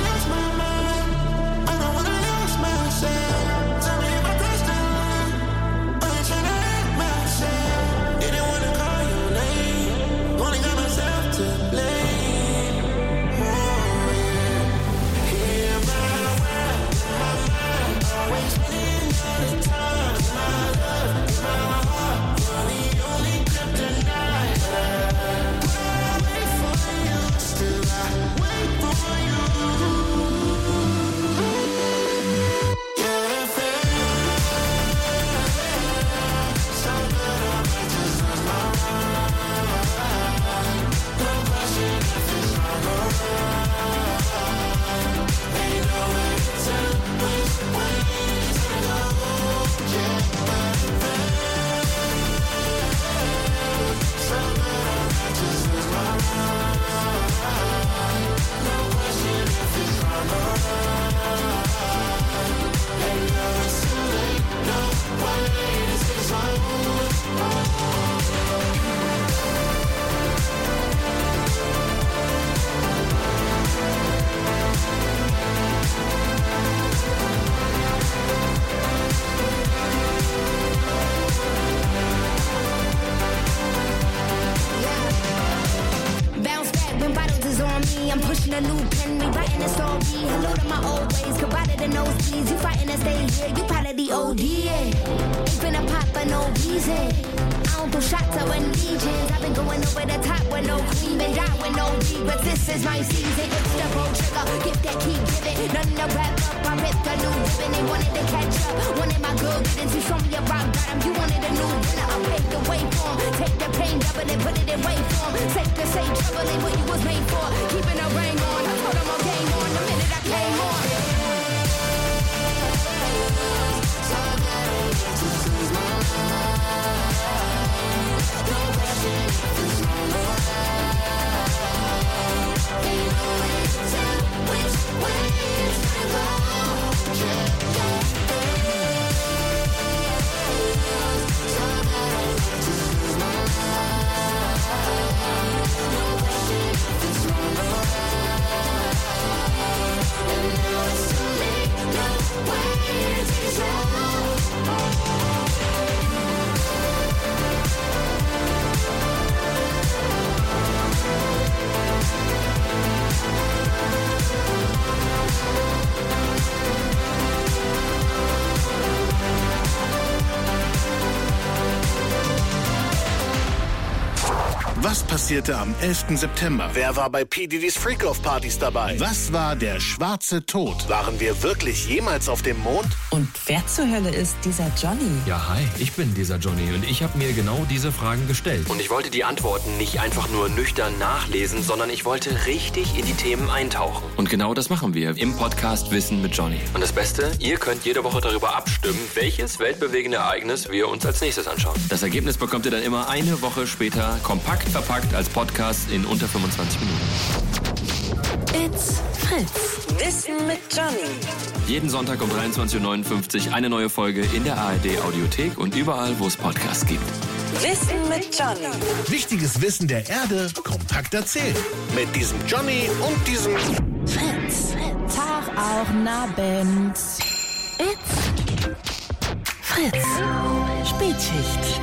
I'm pushing a new pen, rewriting a story. Hello to my old ways, goodbye to the nosebleeds. You fighting to stay here, you part of the O D, yeah. Ain't finna pop for no reason. I don't throw shots, I win legions. I've been going over the top with no cream and die with no regrets. This is my season, it's the road trigger. Get that keep giving, nothing to wrap up. I ripped a new ribbon, they wanted to catch up. Wanted my good riddance, you show me a rock bottom. You wanted a new winner, I paved the way for 'em. Take the pain, double it, put it in way form. Safe to say, trouble ain't what you was made for. Keeping a ring on, I told them I'm game on the minute I came on. Was passierte am elften September? Wer war bei P. Diddy's Freak-Off-Partys dabei? Was war der schwarze Tod? Waren wir wirklich jemals auf dem Mond? Und wer zur Hölle ist dieser Johnny? Ja, hi, ich bin dieser Johnny und ich habe mir genau diese Fragen gestellt. Und ich wollte die Antworten nicht einfach nur nüchtern nachlesen, sondern ich wollte richtig in die Themen eintauchen. Und genau das machen wir im Podcast Wissen mit Johnny. Und das Beste, ihr könnt jede Woche darüber abstimmen, welches weltbewegende Ereignis wir uns als nächstes anschauen. Das Ergebnis bekommt ihr dann immer eine Woche später kompakt verpackt als Podcast in unter fünfundzwanzig Minuten. It's Fritz. Wissen mit Johnny. Jeden Sonntag um dreiundzwanzig Uhr neunundfünfzig eine neue Folge in der A R D Audiothek und überall, wo es Podcasts gibt. Wissen mit Johnny. Wichtiges Wissen der Erde kompakt erzählt. Mit diesem Johnny und diesem Fritz. Fritz. auch Nabend. It's Fritz. Spätschicht.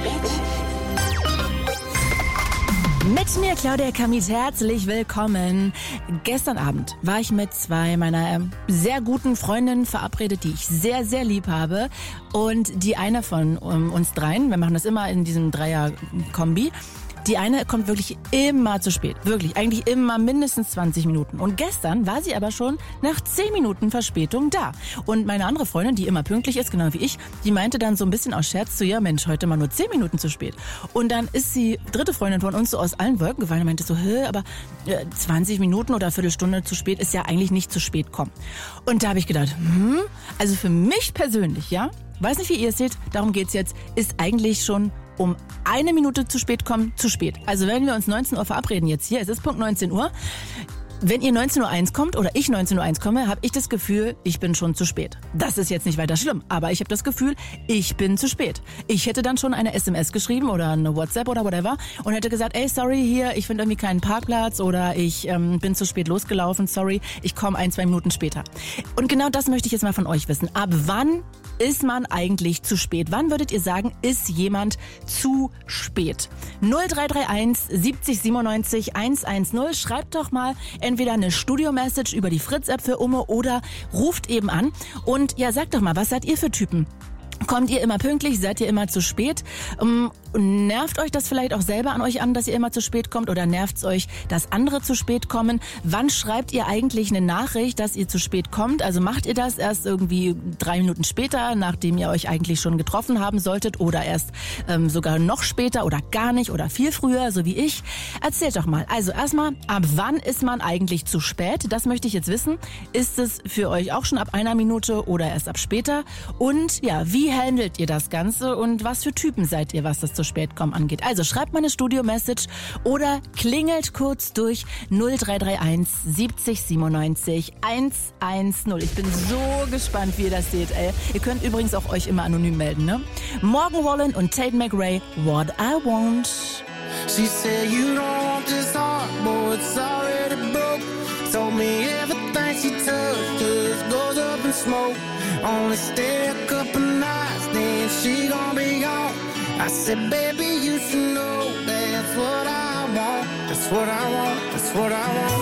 Mit mir, Claudia Kamit, herzlich willkommen. Gestern Abend war ich mit zwei meiner sehr guten Freundinnen verabredet, die ich sehr, sehr lieb habe. Und die eine von um, uns dreien, wir machen das immer in diesem Dreier-Kombi, die eine kommt wirklich immer zu spät. Wirklich, eigentlich immer mindestens zwanzig Minuten. Und gestern war sie aber schon nach zehn Minuten Verspätung da. Und meine andere Freundin, die immer pünktlich ist, genau wie ich, die meinte dann so ein bisschen aus Scherz zu ihr, Mensch, heute mal nur zehn Minuten zu spät. Und dann ist die dritte Freundin von uns so aus allen Wolken gefallen und meinte so, hä, aber zwanzig Minuten oder eine Viertelstunde zu spät ist ja eigentlich nicht zu spät kommen. Und da habe ich gedacht, hm, also für mich persönlich, ja, weiß nicht, wie ihr es seht, darum geht's jetzt, ist eigentlich schon um eine Minute zu spät kommen, zu spät. Also wenn wir uns neunzehn Uhr verabreden jetzt hier, es ist Punkt neunzehn Uhr, wenn ihr neunzehn Uhr eins kommt oder ich neunzehn Uhr eins komme, habe ich das Gefühl, ich bin schon zu spät. Das ist jetzt nicht weiter schlimm, aber ich habe das Gefühl, ich bin zu spät. Ich hätte dann schon eine S M S geschrieben oder eine WhatsApp oder whatever und hätte gesagt, ey, sorry, hier, ich finde irgendwie keinen Parkplatz oder ich ähm, bin zu spät losgelaufen, sorry, ich komme ein, zwei Minuten später. Und genau das möchte ich jetzt mal von euch wissen. Ab wann ist man eigentlich zu spät? Wann würdet ihr sagen, ist jemand zu spät? null drei drei eins siebzig siebenundneunzig hundertzehn. Schreibt doch mal entweder eine Studio-Message über die Fritz-App für Umme oder ruft eben an. Und ja, sagt doch mal, was seid ihr für Typen? Kommt ihr immer pünktlich? Seid ihr immer zu spät? Um, nervt euch das vielleicht auch selber an euch an, dass ihr immer zu spät kommt? Oder nervt es euch, dass andere zu spät kommen? Wann schreibt ihr eigentlich eine Nachricht, dass ihr zu spät kommt? Also macht ihr das erst irgendwie drei Minuten später, nachdem ihr euch eigentlich schon getroffen haben solltet? Oder erst ähm, sogar noch später oder gar nicht oder viel früher, so wie ich? Erzählt doch mal. Also erstmal, ab wann ist man eigentlich zu spät? Das möchte ich jetzt wissen. Ist es für euch auch schon ab einer Minute oder erst ab später? Und ja, wie handelt ihr das Ganze und was für Typen seid ihr, was das zu spät kommen angeht? Also schreibt mal eine Studio-Message oder klingelt kurz durch null drei drei eins siebzig siebenundneunzig hundertzehn. Ich bin so gespannt, wie ihr das seht, ey. Ihr könnt übrigens auch euch immer anonym melden, ne? Morgan Wallen und Tate McRae, What I Want. She said you don't want this heart, boy, it's already broke. Told me everything she touched just goes up in smoke. Only stay a couple nights, then she gon' be gone. I said, baby, you should know that's what I want. That's what I want, that's what I want.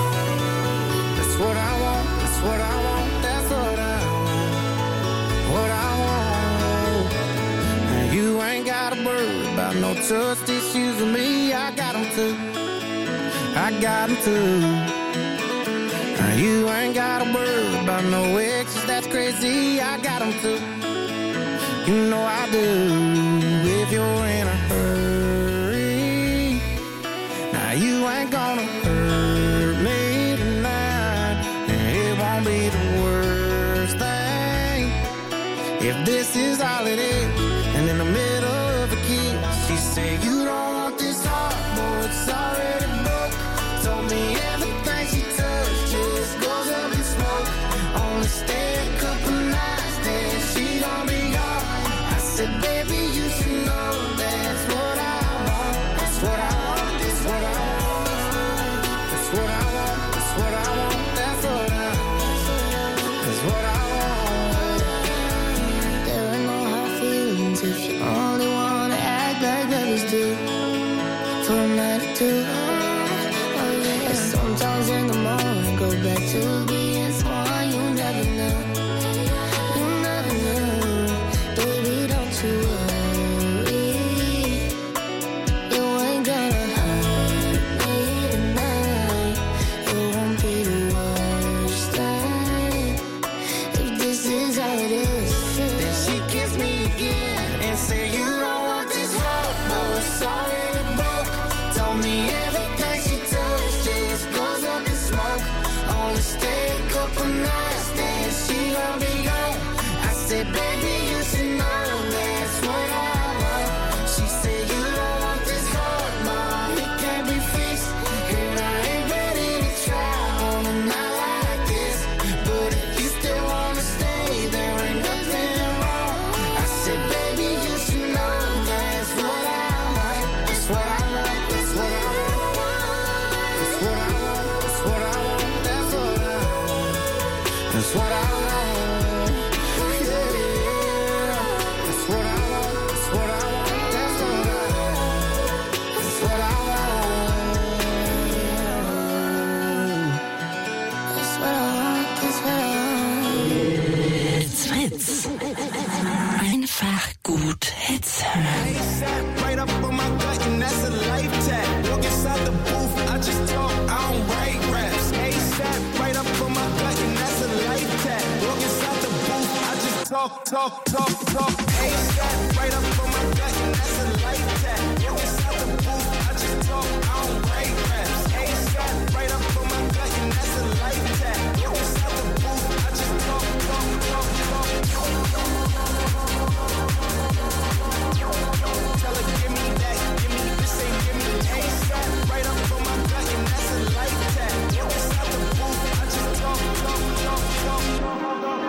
That's what I want, that's what I want. That's what I want, what I want. And you ain't gotta worry about no trust issues with me. I got them too, I got them too. You ain't gotta worry about no exes, that's crazy, I got them too. You know I do, if you're in a hurry. Now you ain't gonna hurt me tonight, and it won't be the worst thing. If this is all it is, and in the middle of a kiss, she said you don't want this heart, boy, it's already broke. Told me everything she touched just goes up in smoke. Only stay a couple nights, then she gon' be gone. I said, baby, you should know that's what I want. That's what I want, that's what I want. That's what I want, that's what I want. That's what I want, that's what I want. There ain't no hard feelings if you only wanna act like others do. For a night or two. Sometimes in the morning, go back to being someone you never knew. You never knew. Baby, don't you worry. You ain't gonna hurt me tonight. It won't be the worst thing. If this is how it is, then she kissed me again and said, you don't want this heart, but it's already broke. Told me everything she touched just goes up in smoke. Only stay a couple nights, then she gon' be gone. I said, baby, you should know that's what I want. She said, you don't want this heart, mom, it can't be fixed. And I ain't ready to try on a night like this. But if you still wanna stay, there ain't nothing wrong. I said, baby, you should know that's what I want. That's what I want, that's what I want. That's what I want, that's what I want, that's what I want. A$AP right up on my gut and that's a life tag. Walk inside the booth, I just talk, I don't write raps. A$AP right up on my gut and that's a life tag. Walk inside the booth, I just talk, talk, talk, talk. A$AP right up on my gut and that's a life tag. Walk inside the booth, I just talk, I don't write raps. A$AP right up on my gut and that's a life tag. Walk inside the booth, I just talk, talk, talk, talk. Tell her give me that, give me this ain't give me A$AP right up on my gut and that's a life tag. Walk inside the booth, I just talk, talk, talk, talk.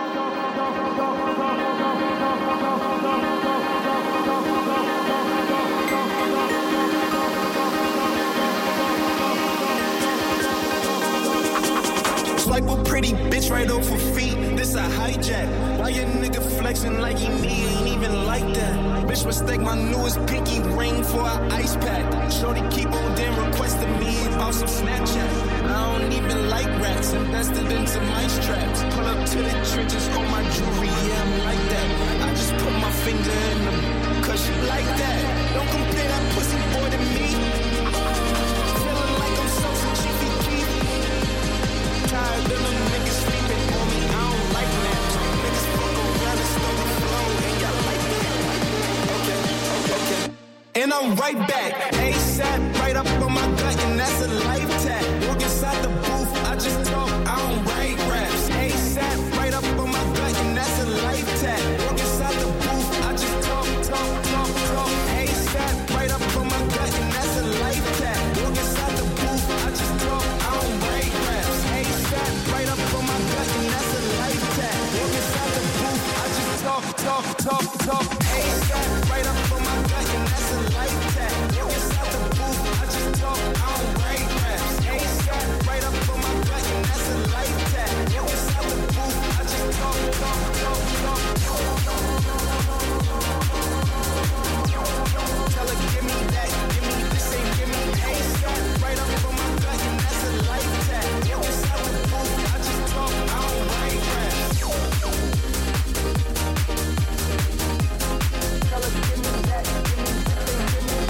Swipe a pretty bitch right off her feet. This a hijack. Why your nigga flexing like he me? Ain't even like that. Bitch mistake my newest pinky ring for an ice pack. Shorty keep on damn requesting me about some Snapchat. I don't even like rats. Invested in some ice traps. Pull up to the trenches on my jewelry. Yeah, I'm like that. I just put my finger in the cause she like that. Don't compare that pussy boy to me. Feeling like I'm so so cheapy cheap. Tired of them niggas sleeping on me. I don't like naps. Niggas fuck around and start to flow. Ain't got like that. Okay, okay, okay. And I'm right back. A$AP right up on my gut and that's a life tag. Walk inside the booth, I just talk, I don't write raps. A$AP right up on my gut and that's a life tag. Walk inside the booth, I just talk, talk, talk, talk. A$AP right up on my gut and that's a life tag. Walk inside the booth, I just talk, I don't write raps. A$AP right up on my gut and that's a life tag. Walk inside the booth, I just talk, talk, talk, talk. A$AP right up on my gut and that's a life tag. Walk inside the booth, I just talk, I don't write raps. A$AP right up on my gut and that's a life tag. Walk inside the booth, I just talk, talk, talk, talk. Tell her give me that, give me this ain't give me A$AP right up on my gut and that's a life tag. Walk inside the booth, I just talk, I don't write raps. Tell her give me that, give me this ain't give me.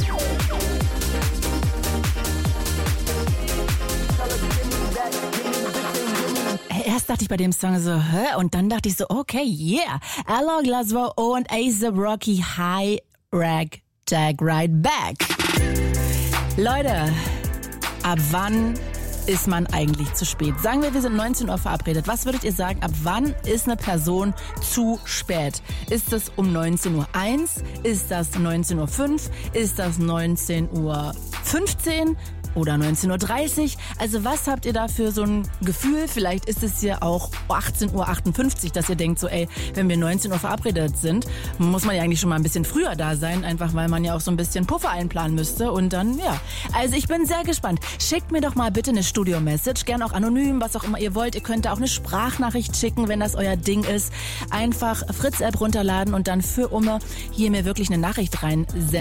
Tell her give me that, give me this ain't give me. Erst dachte ich bei dem Song so, hä? Und dann dachte ich so, okay, yeah. Ella Glasgow und A$AP Rocky High Rag Tag Right Back. Leute, ab wann ist man eigentlich zu spät? Sagen wir, wir sind neunzehn Uhr verabredet. Was würdet ihr sagen, ab wann ist eine Person zu spät? Ist das um neunzehn Uhr eins? Ist das neunzehn Uhr fünf? Ist das neunzehn Uhr fünfzehn? Oder neunzehn Uhr dreißig. Also was habt ihr da für so ein Gefühl? Vielleicht ist es ja auch achtzehn Uhr achtundfünfzig, dass ihr denkt so, ey, wenn wir neunzehn Uhr verabredet sind, muss man ja eigentlich schon mal ein bisschen früher da sein, einfach weil man ja auch so ein bisschen Puffer einplanen müsste und dann, ja. Also ich bin sehr gespannt. Schickt mir doch mal bitte eine Studio-Message, gern auch anonym, was auch immer ihr wollt. Ihr könnt da auch eine Sprachnachricht schicken, wenn das euer Ding ist. Einfach Fritz-App runterladen und dann für Umme hier mir wirklich eine Nachricht reinsenden.